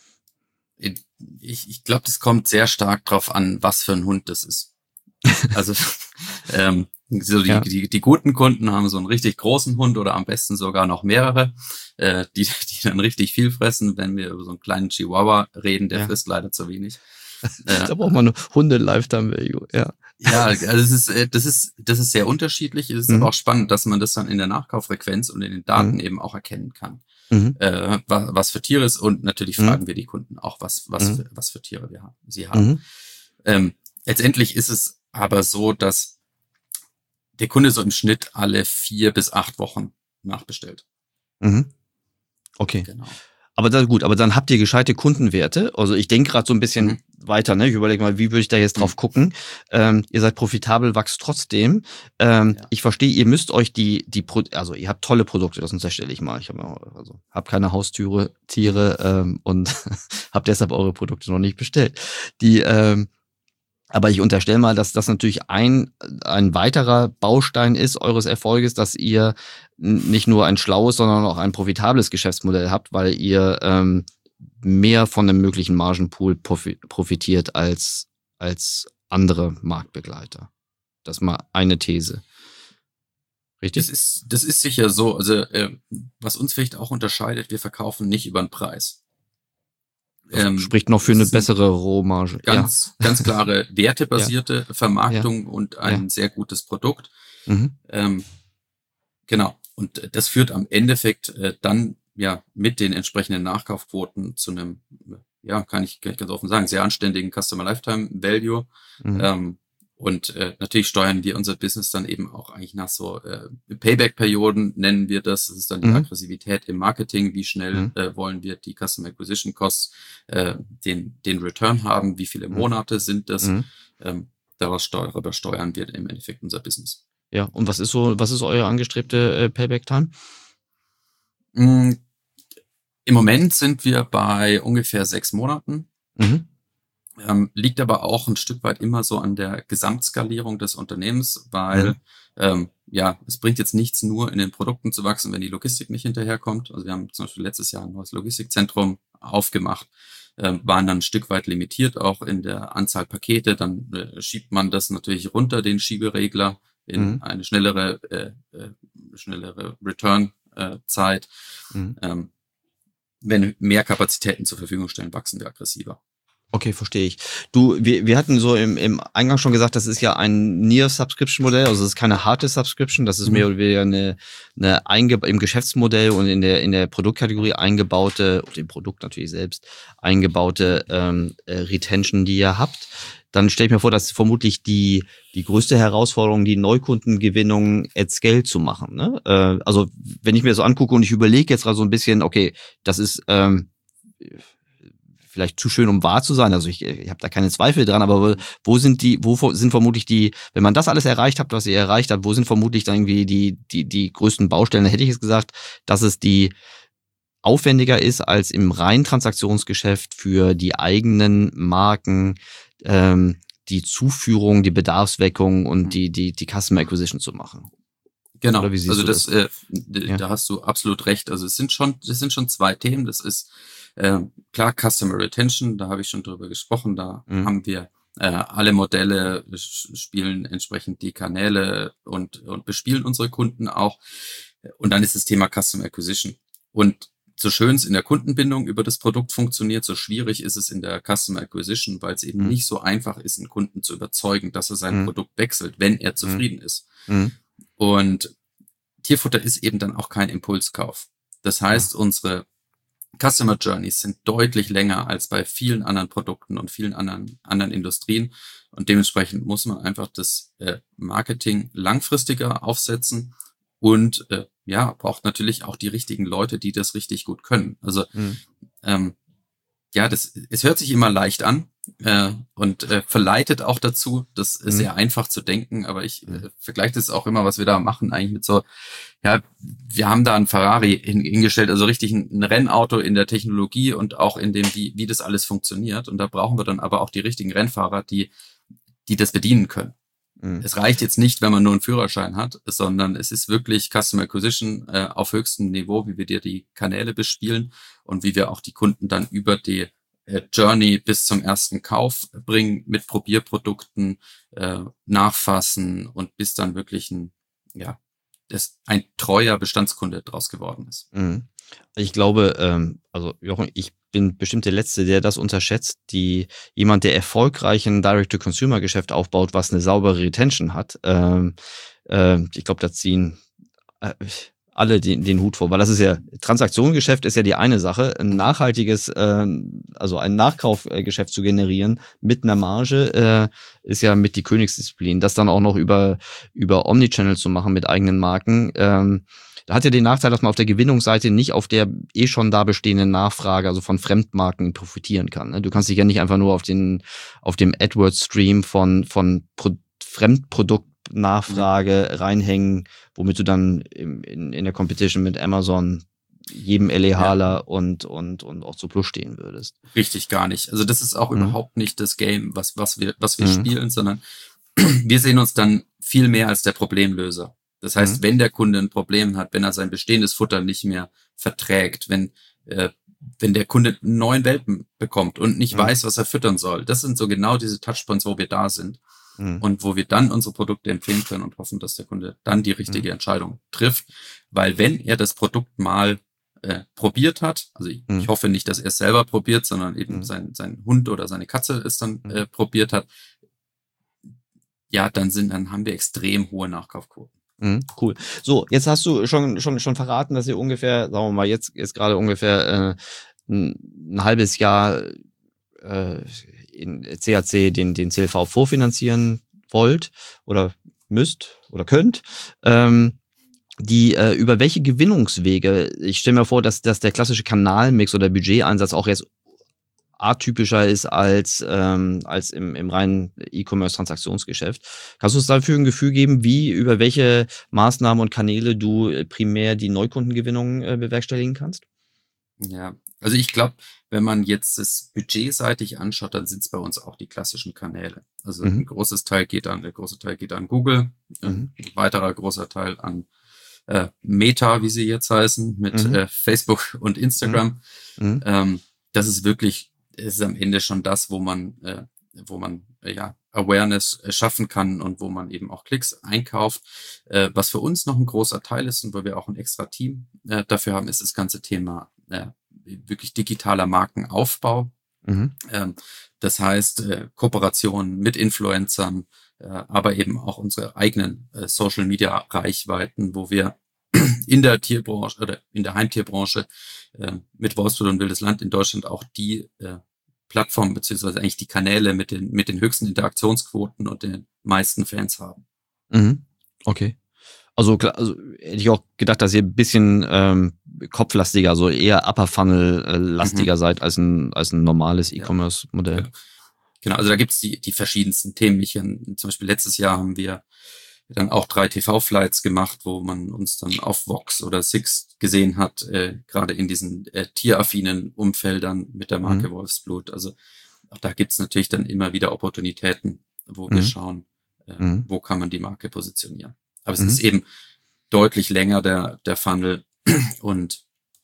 Ich, ich glaube, das kommt sehr stark drauf an, was für ein Hund das ist. Also ähm, so die, Ja. die, die guten Kunden haben so einen richtig großen Hund oder am besten sogar noch mehrere, äh, die, die dann richtig viel fressen. Wenn wir über so einen kleinen Chihuahua reden, der Ja. frisst leider zu wenig. Äh, da braucht man eine Hunde-Lifetime-Value, ja. ja, also es ist, äh, das ist, das ist sehr unterschiedlich. Es ist Mhm. aber auch spannend, dass man das dann in der Nachkauffrequenz und in den Daten Mhm. eben auch erkennen kann, Mhm. äh, was, was für Tiere es ist. Und natürlich Mhm. fragen wir die Kunden auch, was, was, Mhm. für, was für Tiere wir haben, sie haben. Mhm. Ähm, letztendlich ist es aber so, dass der Kunde so im Schnitt alle vier bis acht Wochen nachbestellt. Mhm. Okay. Genau. Aber dann gut, aber dann habt ihr gescheite Kundenwerte. Also ich denke gerade so ein bisschen Mhm. weiter, ne? Ich überlege mal, wie würde ich da jetzt drauf Mhm. gucken? Ähm, ihr seid profitabel, wächst trotzdem. Ähm, Ja. Ich verstehe, ihr müsst euch die, die Pro also ihr habt tolle Produkte, das unterstelle ich mal. Ich habe also hab keine Haustüre, Tiere ähm, und habe deshalb eure Produkte noch nicht bestellt. Die ähm, Aber ich unterstelle mal, dass das natürlich ein, ein weiterer Baustein ist eures Erfolges, dass ihr n- nicht nur ein schlaues, sondern auch ein profitables Geschäftsmodell habt, weil ihr ähm, mehr von einem möglichen Margenpool profi- profitiert als, als andere Marktbegleiter. Das ist mal eine These. Das Richtig? ist, das ist sicher so. Also, äh, was uns vielleicht auch unterscheidet, wir verkaufen nicht über den Preis. Das Ähm, spricht noch für es eine ist ein bessere Rohmarge. ganz, ganz klare wertebasierte Vermarktung und Ja. ein sehr gutes Produkt. Ja. Mhm. Ähm, genau. Und das führt am Endeffekt äh, dann ja mit den entsprechenden Nachkaufquoten zu einem, ja, kann ich, kann ich ganz offen sagen, sehr anständigen Customer Lifetime Value. Mhm. Ähm, und äh, natürlich steuern wir unser Business dann eben auch eigentlich nach so äh, Payback-Perioden, nennen wir das. Das ist dann die Mhm. Aggressivität im Marketing. Wie schnell Mhm. äh, wollen wir die Customer Acquisition Costs, äh, den, den Return haben? Wie viele Mhm. Monate sind das? Mhm. Ähm, daraus steu darüber steuern wir im Endeffekt unser Business. Ja, und was ist so, was ist eure angestrebte äh, Payback-Time? Mm, Im Moment sind wir bei ungefähr sechs Monaten. Mhm. Ähm, liegt aber auch ein Stück weit immer so an der Gesamtskalierung des Unternehmens, weil Mhm. ähm, ja, es bringt jetzt nichts, nur in den Produkten zu wachsen, wenn die Logistik nicht hinterherkommt. Also wir haben zum Beispiel letztes Jahr ein neues Logistikzentrum aufgemacht, ähm, waren dann ein Stück weit limitiert auch in der Anzahl Pakete. Dann äh, schiebt man das natürlich runter, den Schieberegler, in Mhm. eine schnellere, äh, äh, schnellere Return-Zeit. Mhm. Ähm, wenn mehr Kapazitäten zur Verfügung stellen, wachsen wir aggressiver. Okay, verstehe ich. Du, wir, wir hatten so im, im Eingang schon gesagt, das ist ja ein Near-Subscription-Modell, also es ist keine harte Subscription, das ist Mhm. mehr oder weniger eine, eine einge im Geschäftsmodell und in der in der Produktkategorie eingebaute, und im Produkt natürlich selbst, eingebaute ähm, äh, Retention, die ihr habt. Dann stelle ich mir vor, dass vermutlich die die größte Herausforderung, die Neukundengewinnung at scale zu machen. Ne? Äh, also wenn ich mir das so angucke und ich überlege jetzt gerade so ein bisschen, okay, das ist ähm, vielleicht zu schön, um wahr zu sein. Also ich, ich habe da keine Zweifel dran, aber wo, wo sind die, wo sind vermutlich die, wenn man das alles erreicht hat, was ihr erreicht habt, wo sind vermutlich dann irgendwie die, die, die größten Baustellen? Da hätte ich jetzt gesagt, dass es die aufwendiger ist als im reinen Transaktionsgeschäft für die eigenen Marken, ähm, die Zuführung, die Bedarfsweckung und die, die, die Customer Acquisition zu machen. Genau, Oder wie siehst also du das, das? Äh, d- Ja. da hast du absolut recht. Also es sind schon, es sind schon zwei Themen. Das ist äh, klar Customer Retention, da habe ich schon drüber gesprochen. Da Mhm. haben wir äh, alle Modelle, sch- spielen entsprechend die Kanäle und, und bespielen unsere Kunden auch. Und dann ist das Thema Customer Acquisition. Und so schön es in der Kundenbindung über das Produkt funktioniert, so schwierig ist es in der Customer Acquisition, weil es eben Mhm. nicht so einfach ist, einen Kunden zu überzeugen, dass er sein Mhm. Produkt wechselt, wenn er zufrieden ist. Mhm. Und Tierfutter ist eben dann auch kein Impulskauf. Das heißt, unsere Customer Journeys sind deutlich länger als bei vielen anderen Produkten und vielen anderen, anderen Industrien. Und dementsprechend muss man einfach das äh, Marketing langfristiger aufsetzen und äh, ja, braucht natürlich auch die richtigen Leute, die das richtig gut können. Also Mhm. ähm, ja, das, es hört sich immer leicht an äh, und äh, verleitet auch dazu, das Mhm. sehr einfach zu denken, aber ich Mhm. äh, vergleiche das auch immer, was wir da machen, eigentlich mit so, ja, wir haben da ein Ferrari hin, hingestellt, also richtig ein, ein Rennauto in der Technologie und auch in dem, wie, wie das alles funktioniert. Und da brauchen wir dann aber auch die richtigen Rennfahrer, die, die das bedienen können. Mhm. Es reicht jetzt nicht, wenn man nur einen Führerschein hat, sondern es ist wirklich Customer Acquisition äh, auf höchstem Niveau, wie wir dir die Kanäle bespielen und wie wir auch die Kunden dann über die äh, Journey bis zum ersten Kauf bringen mit Probierprodukten, äh, nachfassen und bis dann wirklich ein, ja, das ein treuer Bestandskunde draus geworden ist. Mhm. Ich glaube, ähm, also Jochen, ich bin bestimmt der Letzte, der das unterschätzt. Die jemand, der erfolgreich ein Direct-to-Consumer-Geschäft aufbaut, was eine saubere Retention hat. Ähm, ähm, ich glaube, da ziehen äh, alle den, den Hut vor, weil das ist ja Transaktionsgeschäft ist ja die eine Sache, ein nachhaltiges, ähm, also ein Nachkaufgeschäft zu generieren mit einer Marge äh, ist ja mit die Königsdisziplin. Das dann auch noch über über Omnichannel zu machen mit eigenen Marken. Ähm, Da hat ja den Nachteil, dass man auf der Gewinnungsseite nicht auf der eh schon da bestehenden Nachfrage, also von Fremdmarken, profitieren kann. Ne? Du kannst dich ja nicht einfach nur auf den auf dem AdWords-Stream von von Pro- Fremdproduktnachfrage mhm. reinhängen, womit du dann im, in, in der Competition mit Amazon jedem LEHler ja. und und und auch zu Plus stehen würdest. Richtig, gar nicht. Also das ist auch mhm. überhaupt nicht das Game, was was wir was wir mhm. spielen, sondern wir sehen uns dann viel mehr als der Problemlöser. Das heißt, mhm. wenn der Kunde ein Problem hat, wenn er sein bestehendes Futter nicht mehr verträgt, wenn äh, wenn der Kunde einen neuen Welpen bekommt und nicht mhm. weiß, was er füttern soll, das sind so genau diese Touchpoints, wo wir da sind mhm. und wo wir dann unsere Produkte empfehlen können und hoffen, dass der Kunde dann die richtige mhm. Entscheidung trifft. Weil wenn er das Produkt mal äh, probiert hat, also ich, mhm. ich hoffe nicht, dass er es selber probiert, sondern eben mhm. sein sein Hund oder seine Katze es dann äh, probiert hat, ja, dann sind dann haben wir extrem hohe Nachkaufquoten. Mhm, cool. So, jetzt hast du schon schon schon verraten, dass ihr ungefähr, sagen wir mal, jetzt ist gerade ungefähr äh, ein, ein halbes Jahr äh, in C A C den den C L V vorfinanzieren wollt oder müsst oder könnt. Ähm, die äh, über welche Gewinnungswege? Ich stelle mir vor, dass dass der klassische Kanalmix oder Budgeteinsatz auch jetzt atypischer ist als ähm, als im im reinen E-Commerce-Transaktionsgeschäft. Kannst du uns dafür ein Gefühl geben, wie über welche Maßnahmen und Kanäle du primär die Neukundengewinnung äh, bewerkstelligen kannst? Ja, also ich glaube, wenn man jetzt das budgetseitig anschaut, dann sind es bei uns auch die klassischen Kanäle. Also mhm. ein großes Teil geht an, der große Teil geht an Google, mhm. ein weiterer großer Teil an äh, Meta, wie sie jetzt heißen, mit mhm. äh, Facebook und Instagram. Mhm. Ähm, das ist wirklich ist am Ende schon das, wo man, äh, wo man äh, ja Awareness äh, schaffen kann und wo man eben auch Klicks einkauft. Äh, was für uns noch ein großer Teil ist und wo wir auch ein extra Team äh, dafür haben, ist das ganze Thema äh, wirklich digitaler Markenaufbau. Mhm. Ähm, das heißt, äh, Kooperationen mit Influencern, äh, aber eben auch unsere eigenen äh, Social-Media-Reichweiten, wo wir in der Tierbranche oder in der Heimtierbranche äh, mit Wolfsburg und Wildes Land in Deutschland auch die äh, Plattform beziehungsweise eigentlich die Kanäle mit den mit den höchsten Interaktionsquoten und den meisten Fans haben. Mhm. Okay. Also, klar, also hätte ich auch gedacht, dass ihr ein bisschen ähm, kopflastiger, also eher Upper Funnel äh, lastiger Mhm. seid als ein als ein normales Ja. E-Commerce-Modell. Genau. Genau, also da gibt's die die verschiedensten Themen. Ich, zum Beispiel letztes Jahr haben wir dann auch drei T V-Flights gemacht, wo man uns dann auf Vox oder Six gesehen hat, äh, gerade in diesen äh, tieraffinen Umfeldern mit der Marke Mhm. Wolfsblut. Also auch da gibt's natürlich dann immer wieder Opportunitäten, wo wir Mhm. schauen, äh, Mhm. wo kann man die Marke positionieren. Aber es Mhm. ist eben deutlich länger der der Funnel und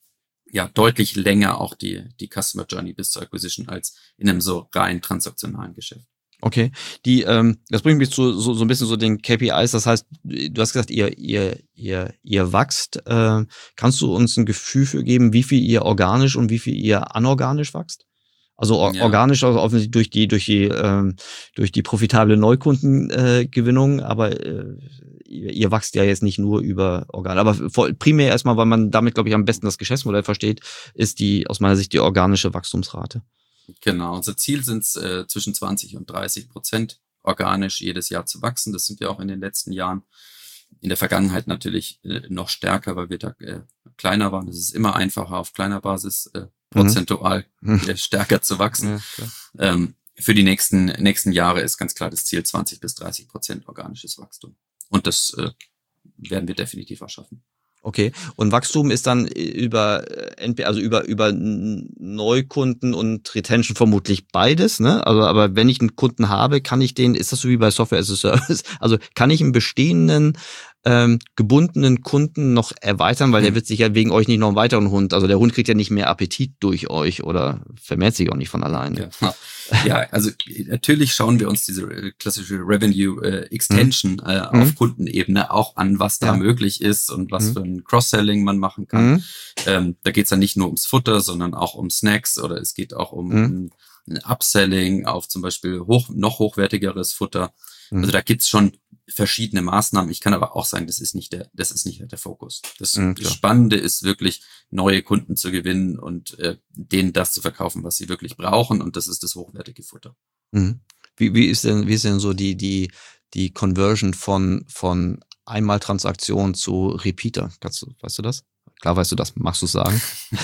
ja, deutlich länger auch die die Customer Journey bis zur Acquisition als in einem so rein transaktionalen Geschäft. Okay, die, ähm, das bringt mich zu so, so ein bisschen so den K P Is. Das heißt, du hast gesagt, ihr, ihr, ihr, ihr wachst. Äh, kannst du uns ein Gefühl für geben, wie viel ihr organisch und wie viel ihr anorganisch wächst? Also or Ja, organisch also offensichtlich durch die durch die ähm, durch die profitable Neukundengewinnung, äh, Gewinnung, aber äh, ihr, ihr wachst ja jetzt nicht nur über Organ. Aber vor, primär erstmal, weil man damit, glaube ich, am besten das Geschäftsmodell versteht, ist die aus meiner Sicht die organische Wachstumsrate. genau. Unser Ziel sind es äh, zwischen zwanzig und dreißig Prozent organisch jedes Jahr zu wachsen. Das sind wir auch in den letzten Jahren. In der Vergangenheit natürlich äh, noch stärker, weil wir da äh, kleiner waren. Es ist immer einfacher, auf kleiner Basis äh, prozentual Mhm. äh, stärker zu wachsen. Ja, klar. Ähm, für die nächsten nächsten Jahre ist ganz klar das Ziel zwanzig bis dreißig Prozent organisches Wachstum. Und das äh, werden wir definitiv auch schaffen. Okay. Und Wachstum ist dann über äh, N P, also über über N- Neukunden und Retention vermutlich beides, ne? Also aber wenn ich einen Kunden habe, kann ich den, ist das so wie bei Software as a Service? Also kann ich einen bestehenden ähm, gebundenen Kunden noch erweitern, weil der Hm. wird sich ja wegen euch nicht noch einen weiteren Hund, also der Hund kriegt ja nicht mehr Appetit durch euch oder vermehrt sich auch nicht von alleine. Ja. Ja, also natürlich schauen wir uns diese äh, klassische Revenue äh, Extension äh, Mhm. auf Kundenebene auch an, was da Ja. möglich ist und was Mhm. für ein Cross-Selling man machen kann. Mhm. Ähm, da geht's dann nicht nur ums Futter, sondern auch um Snacks oder es geht auch um Mhm. ein, ein Upselling auf zum Beispiel hoch, noch hochwertigeres Futter. Mhm. Also da gibt's schon verschiedene Maßnahmen. Ich kann aber auch sagen, das ist nicht der, das ist nicht der Fokus. Das, Mhm, das klar. Spannende ist wirklich, neue Kunden zu gewinnen und äh, denen das zu verkaufen, was sie wirklich brauchen. Und das ist das hochwertige Futter. Mhm. Wie, wie ist denn, wie ist denn so die, die, die Conversion von, von Einmaltransaktion zu Repeater? Kannst du, weißt du das? Klar weißt du das, magst du es sagen?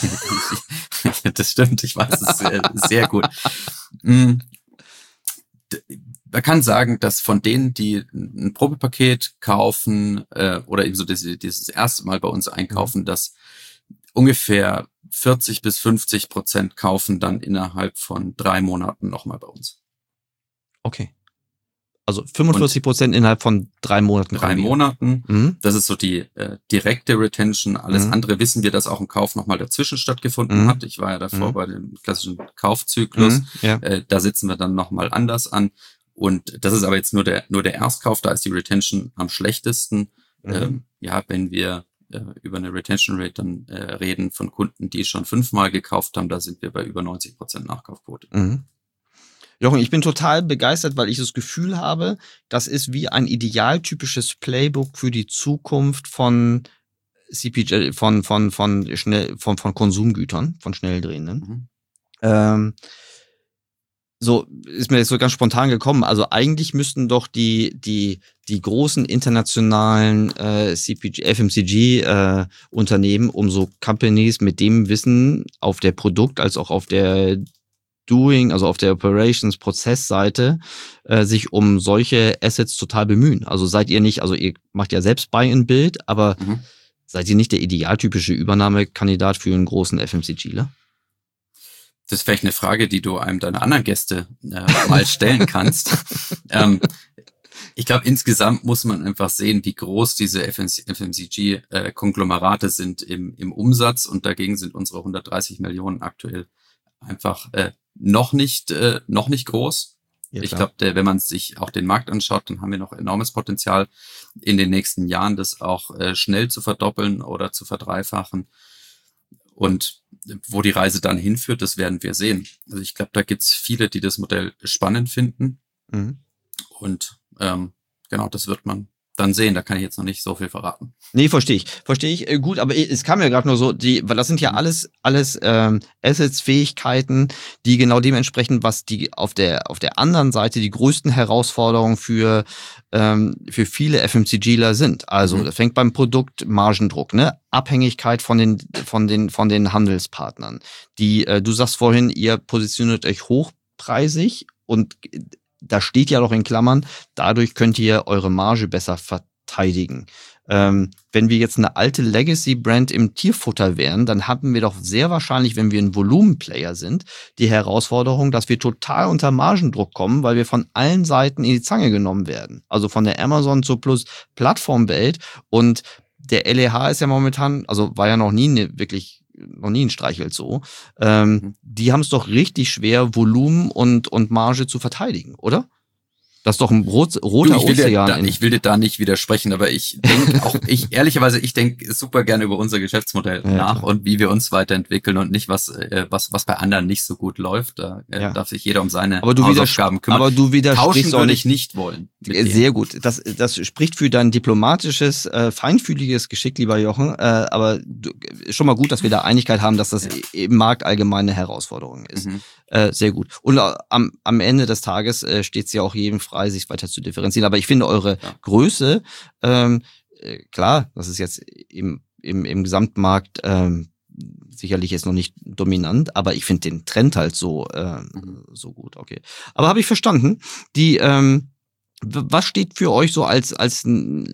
Das stimmt, ich weiß es sehr, sehr gut. Mm, d- Man kann sagen, dass von denen, die ein Probepaket kaufen äh, oder eben so dieses, dieses erste Mal bei uns einkaufen, dass ungefähr vierzig bis fünfzig Prozent kaufen dann innerhalb von drei Monaten nochmal bei uns. Okay. Also fünfundvierzig Prozent innerhalb von drei Monaten. Drei konvertieren. Monaten, Mhm. das ist so die äh, direkte Retention. Alles Mhm. andere wissen wir, dass auch ein Kauf nochmal dazwischen stattgefunden Mhm. hat. Ich war ja davor Mhm. bei dem klassischen Kaufzyklus. Mhm. Ja. Äh, da sitzen wir dann nochmal anders an. Und das ist aber jetzt nur der nur der Erstkauf, da ist die Retention am schlechtesten. Mhm. Ähm, ja, wenn wir äh, über eine Retention Rate dann äh, reden von Kunden, die schon fünfmal gekauft haben, da sind wir bei über neunzig Prozent Nachkaufquote. Mhm. Jochen, ich bin total begeistert, weil ich das Gefühl habe, das ist wie ein idealtypisches Playbook für die Zukunft von C P G, von, von, von schnell, von, von Konsumgütern, von schnell drehenden. Mhm. Ähm, so ist mir jetzt so ganz spontan gekommen. Also eigentlich müssten doch die die die großen internationalen äh, C P G, F M C G äh, Unternehmen, um so Companies mit dem Wissen auf der Produkt als auch auf der Doing, also auf der Operations Prozessseite, äh, sich um solche Assets total bemühen. Also seid ihr nicht, also ihr macht ja selbst Buy-and-Build, aber Mhm. seid ihr nicht der idealtypische Übernahmekandidat für einen großen F M C Gler? Das ist vielleicht eine Frage, die du einem deiner anderen Gäste äh, mal stellen kannst. ähm, ich glaube, insgesamt muss man einfach sehen, wie groß diese F M C G-Konglomerate äh, sind im, im Umsatz und dagegen sind unsere hundertdreißig Millionen aktuell einfach äh, noch nicht äh, noch nicht groß. Ja, ich klar. glaube, wenn man sich auch den Markt anschaut, dann haben wir noch enormes Potenzial in den nächsten Jahren, das auch äh, schnell zu verdoppeln oder zu verdreifachen. Und wo die Reise dann hinführt, das werden wir sehen. Also ich glaube, da gibt's viele, die das Modell spannend finden. Mhm. Und ähm, genau, das wird man dann sehen. Da kann ich jetzt noch nicht so viel verraten. Nee, verstehe ich. Verstehe ich. Äh, gut, aber es kam ja gerade nur so, die, weil das sind ja alles, alles ähm, Assets, Fähigkeiten, die genau dementsprechend, was die auf der auf der anderen Seite die größten Herausforderungen für ähm, für viele FMCGler sind. Also mhm. das fängt beim Produkt Margendruck, ne? Abhängigkeit von den von den von den Handelspartnern. Die, äh, du sagst vorhin, ihr positioniert euch hochpreisig und da steht ja doch in Klammern, dadurch könnt ihr eure Marge besser verteidigen. Ähm, wenn wir jetzt eine alte Legacy-Brand im Tierfutter wären, dann hatten wir doch sehr wahrscheinlich, wenn wir ein Volumenplayer sind, die Herausforderung, dass wir total unter Margendruck kommen, weil wir von allen Seiten in die Zange genommen werden. Also von der Amazon zur Plus-Plattformwelt. Und der L E H ist ja momentan, also war ja noch nie eine wirklich noch nie ein Streichelt so. Ähm, mhm. Die haben es doch richtig schwer, Volumen und, und Marge zu verteidigen, oder? Das ist doch ein rot, roter du, ich Ozean. Da, ich will dir da nicht widersprechen, aber ich denke auch, ich ehrlicherweise, ich denke super gerne über unser Geschäftsmodell ja, nach klar. und wie wir uns weiterentwickeln und nicht, was äh, was was bei anderen nicht so gut läuft. Da äh, ja. darf sich jeder um seine aber du Hausaufgaben kümmern. Aber du widersprichst auch nicht. nicht wollen. Sehr gut. Das, das spricht für dein diplomatisches, äh, feinfühliges Geschick, lieber Jochen. Äh, aber du, schon mal gut, dass wir da Einigkeit haben, dass das ja. im Markt allgemein eine Herausforderung ist. Mhm. Äh, sehr gut. Und äh, am, am Ende des Tages äh, steht es ja auch jedem frei, sich weiter zu differenzieren. Aber ich finde eure ja. Größe, ähm, äh, klar, das ist jetzt im, im, im Gesamtmarkt ähm, sicherlich jetzt noch nicht dominant, aber ich finde den Trend halt so, äh, mhm. so gut. Okay. Aber habe ich verstanden. Die, ähm, was steht für euch so als, als,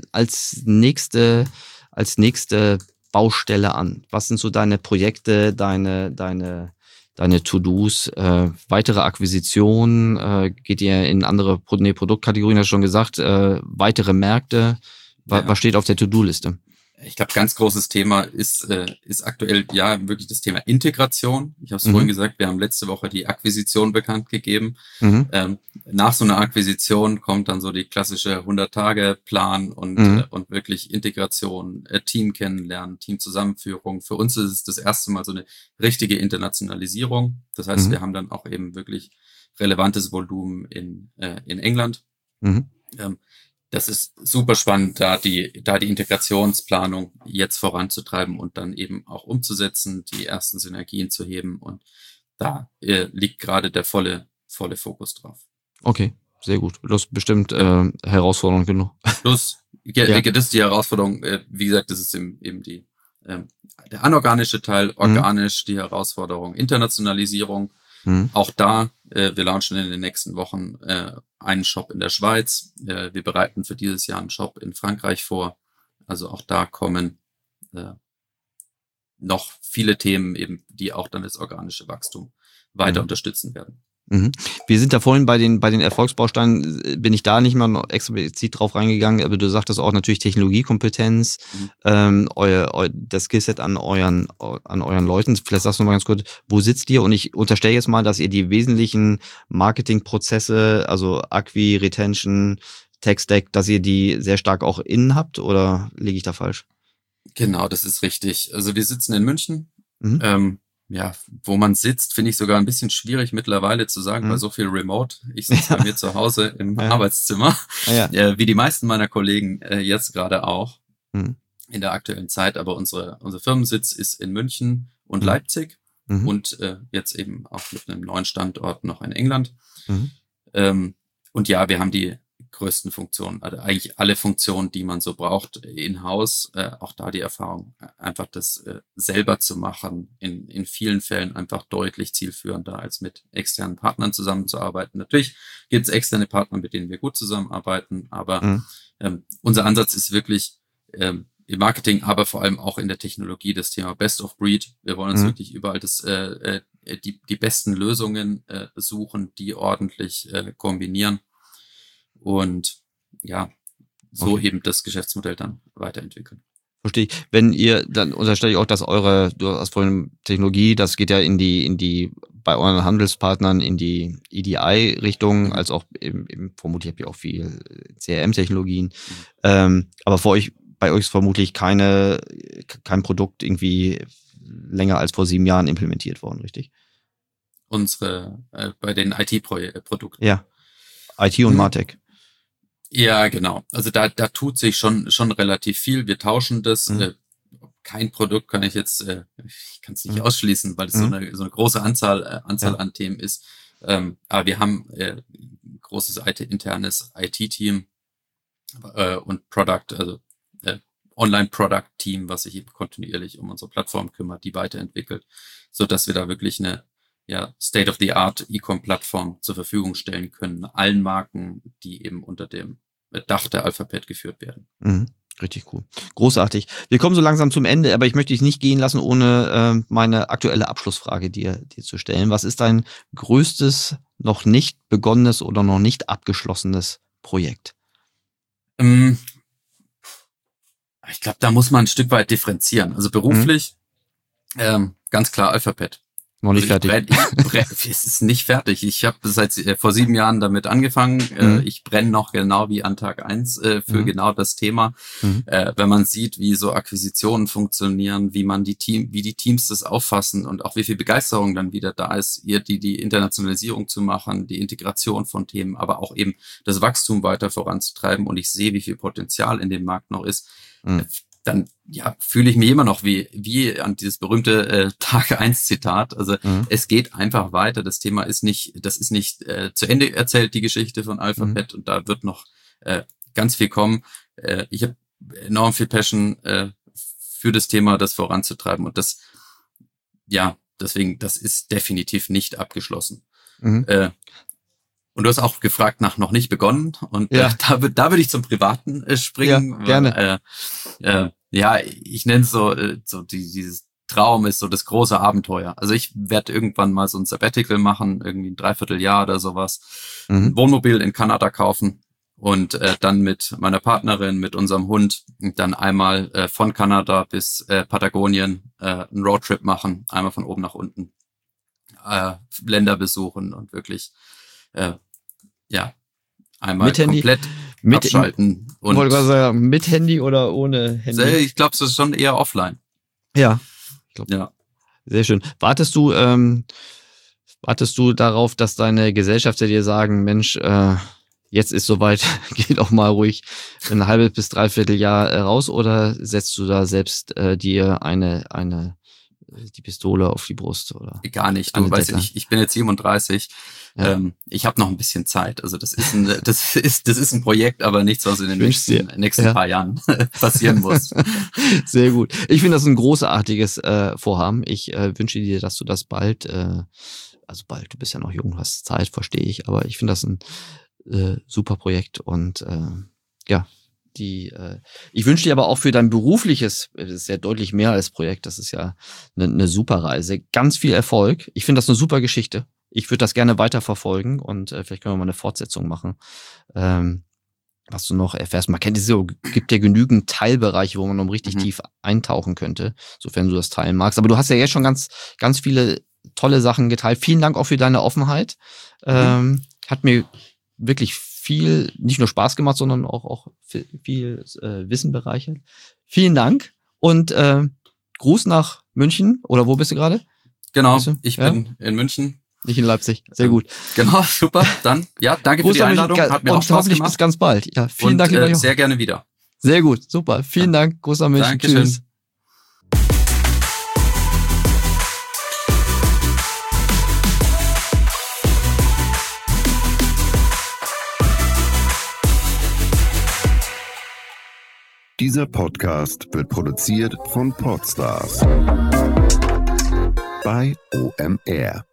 als nächste, als nächste Baustelle an? Was sind so deine Projekte, deine, deine, deine To-Dos, äh, weitere Akquisitionen, äh, geht ihr in andere Pro- nee, Produktkategorien, hast du schon gesagt, äh, weitere Märkte, was, ja. was steht auf der To-Do-Liste? Ich glaube, ganz großes Thema ist äh, ist aktuell ja wirklich das Thema Integration. Ich habe es mhm. vorhin gesagt, wir haben letzte Woche die Akquisition bekannt gegeben. Mhm. Ähm, nach so einer Akquisition kommt dann so die klassische hundert-Tage-Plan und mhm. äh, und wirklich Integration, äh, Team kennenlernen, Teamzusammenführung. Für uns ist es das erste Mal so eine richtige Internationalisierung. Das heißt, mhm. wir haben dann auch eben wirklich relevantes Volumen in äh, in England. Mhm. Ähm, Das ist super spannend, da die, da die Integrationsplanung jetzt voranzutreiben und dann eben auch umzusetzen, die ersten Synergien zu heben. Und da äh, liegt gerade der volle, volle Fokus drauf. Okay, sehr gut. Das ist bestimmt äh, Herausforderung genug. Plus, ja. das ist die Herausforderung, äh, wie gesagt, das ist eben, eben die, äh, der anorganische Teil, organisch mhm. die Herausforderung, Internationalisierung. Mhm. Auch da, äh, wir launchen in den nächsten Wochen äh, einen Shop in der Schweiz. Äh, wir bereiten für dieses Jahr einen Shop in Frankreich vor. Also auch da kommen äh, noch viele Themen eben, die auch dann das organische Wachstum weiter mhm. unterstützen werden. Mhm. Wir sind da vorhin bei den bei den Erfolgsbausteinen, bin ich da nicht mal noch explizit drauf reingegangen, aber du sagtest auch natürlich Technologiekompetenz, mhm. ähm, euer, eu, das Skillset an euren an euren Leuten. Vielleicht sagst du mal ganz kurz, wo sitzt ihr? Und ich unterstelle jetzt mal, dass ihr die wesentlichen Marketingprozesse, also Acqui, Retention, Tech-Stack, dass ihr die sehr stark auch innen habt, oder liege ich da falsch? Genau, das ist richtig. Also wir sitzen in München. Mhm. Ähm, Ja, wo man sitzt, finde ich sogar ein bisschen schwierig mittlerweile zu sagen, mhm. weil so viel Remote. Ich sitze ja. bei mir zu Hause im ja. Arbeitszimmer, ja. äh, wie die meisten meiner Kollegen äh, jetzt gerade auch mhm. in der aktuellen Zeit. Aber unsere unser Firmensitz ist in München und mhm. Leipzig mhm. und äh, jetzt eben auch mit einem neuen Standort noch in England. Mhm. Ähm, und ja, wir haben die größten Funktionen, also eigentlich alle Funktionen, die man so braucht in-house, äh, auch da die Erfahrung, einfach das äh, selber zu machen, in in vielen Fällen einfach deutlich zielführender, als mit externen Partnern zusammenzuarbeiten. Natürlich gibt es externe Partner, mit denen wir gut zusammenarbeiten, aber mhm. ähm, unser Ansatz ist wirklich ähm, im Marketing, aber vor allem auch in der Technologie das Thema Best of Breed. Wir wollen uns mhm. wirklich überall das äh, äh, die die besten Lösungen äh, suchen, die ordentlich äh, kombinieren. Und ja, so okay. eben das Geschäftsmodell dann weiterentwickeln. Verstehe ich. Wenn ihr, dann unterstelle ich auch, dass eure, du hast vorhin Technologie, das geht ja in die, in die, bei euren Handelspartnern in die E D I-Richtung, mhm. als auch eben, eben vermutlich habt ihr auch viel C R M-Technologien. Mhm. Ähm, aber für euch, bei euch ist vermutlich keine, kein Produkt irgendwie länger als vor sieben Jahren implementiert worden, richtig? Unsere, äh, bei den I T-Produkten. Ja, I T und Hm. Martech. Ja, genau. Also da, da tut sich schon, schon relativ viel. Wir tauschen das. Mhm. Äh, kein Produkt kann ich jetzt, äh, ich kann es nicht Mhm. ausschließen, weil es Mhm. so eine, so eine große Anzahl, äh, Anzahl Ja. an Themen ist. Ähm, aber wir haben äh, ein großes I T, internes I T-Team äh, und Product, also äh, Online-Product-Team, was sich eben kontinuierlich um unsere Plattform kümmert, die weiterentwickelt, so dass wir da wirklich eine ja, State-of-the-Art E-Com-Plattform zur Verfügung stellen können, allen Marken, die eben unter dem Dach der Alphapet geführt werden. Mhm. Richtig cool. Großartig. Wir kommen so langsam zum Ende, aber ich möchte dich nicht gehen lassen, ohne äh, meine aktuelle Abschlussfrage dir, dir zu stellen. Was ist dein größtes, noch nicht begonnenes oder noch nicht abgeschlossenes Projekt? Ähm, ich glaube, da muss man ein Stück weit differenzieren. Also beruflich, mhm. ähm, ganz klar Alphapet. Noch nicht also fertig. Brenn, ich brenn, es ist nicht fertig. Ich habe seit äh, vor sieben Jahren damit angefangen. Mhm. Äh, ich brenne noch genau wie an Tag eins äh, für mhm. genau das Thema. Mhm. Äh, wenn man sieht, wie so Akquisitionen funktionieren, wie man die Team, wie die Teams das auffassen und auch wie viel Begeisterung dann wieder da ist, ihr die die Internationalisierung zu machen, die Integration von Themen, aber auch eben das Wachstum weiter voranzutreiben. Und ich sehe, wie viel Potenzial in dem Markt noch ist. Mhm. Dann ja fühle ich mich immer noch wie wie an dieses berühmte äh, Tag eins Zitat. Also mhm. es geht einfach weiter. Das Thema ist nicht, das ist nicht äh, zu Ende erzählt, die Geschichte von Alphapet, mhm. und da wird noch äh, ganz viel kommen. Äh, ich habe enorm viel Passion äh, für das Thema, das voranzutreiben, und das ja deswegen, das ist definitiv nicht abgeschlossen. Mhm. Äh, Und du hast auch gefragt nach noch nicht begonnen, und ja. äh, da, da würde ich zum Privaten äh, springen. Ja, gerne. Weil, äh, äh, ja, ich nenne es so, äh, so die, dieses Traum ist so das große Abenteuer. Also ich werde irgendwann mal so ein Sabbatical machen, irgendwie ein Dreivierteljahr oder sowas, mhm. ein Wohnmobil in Kanada kaufen und äh, dann mit meiner Partnerin, mit unserem Hund dann einmal äh, von Kanada bis äh, Patagonien äh, einen Roadtrip machen, einmal von oben nach unten, äh, Länder besuchen und wirklich äh, ja, einmal mit Handy, komplett mit, abschalten. Und wollte gerade sagen, mit Handy oder ohne Handy? Ich glaube, es ist schon eher offline. Ja, ich glaube. Ja. Sehr schön. Wartest du, ähm, wartest du darauf, dass deine Gesellschafter dir sagen, Mensch, äh, jetzt ist soweit, geht auch mal ruhig ein halbes bis dreiviertel Jahr äh, raus, oder setzt du da selbst äh, dir eine, eine die Pistole auf die Brust? Oder gar nicht. Du weißt, ich, ich bin jetzt siebenunddreißig. Ja. Ähm, ich habe noch ein bisschen Zeit. Also das ist ein, das ist, das ist ein Projekt, aber nichts, was in den nächsten, nächsten ja. paar Jahren passieren muss. Sehr gut. Ich finde das ein großartiges äh, Vorhaben. Ich äh, wünsche dir, dass du das bald, äh, also bald, du bist ja noch jung, hast Zeit, verstehe ich, aber ich finde das ein äh, super Projekt, und äh, ja, Die, äh, ich wünsche dir aber auch für dein berufliches, das ist ja deutlich mehr als Projekt, das ist ja eine, eine super Reise, ganz viel Erfolg. Ich finde das eine super Geschichte. Ich würde das gerne weiterverfolgen, und äh, vielleicht können wir mal eine Fortsetzung machen, ähm, was du noch erfährst. Man kennt es so, gibt ja genügend Teilbereiche, wo man noch richtig mhm. tief eintauchen könnte, sofern du das teilen magst. Aber du hast ja jetzt schon ganz, ganz viele tolle Sachen geteilt. Vielen Dank auch für deine Offenheit. Mhm. Ähm, hat mir wirklich viel, nicht nur Spaß gemacht, sondern auch, auch viel, viel äh, Wissen bereichert. Vielen Dank, und äh, Gruß nach München, oder wo bist du gerade? Genau, weißt du? ich ja? bin in München. Nicht in Leipzig, sehr gut. Genau, super, dann, ja, danke Gruß für die Einladung, hat mir auch Spaß hoffentlich gemacht. Bis ganz bald. Ja, vielen und, Dank, lieber äh, Jochen. Sehr gerne wieder. Sehr gut, super, vielen ja. Dank, Gruß nach München. Dankeschön. Tschüss. Dieser Podcast wird produziert von Podstars bei O M R.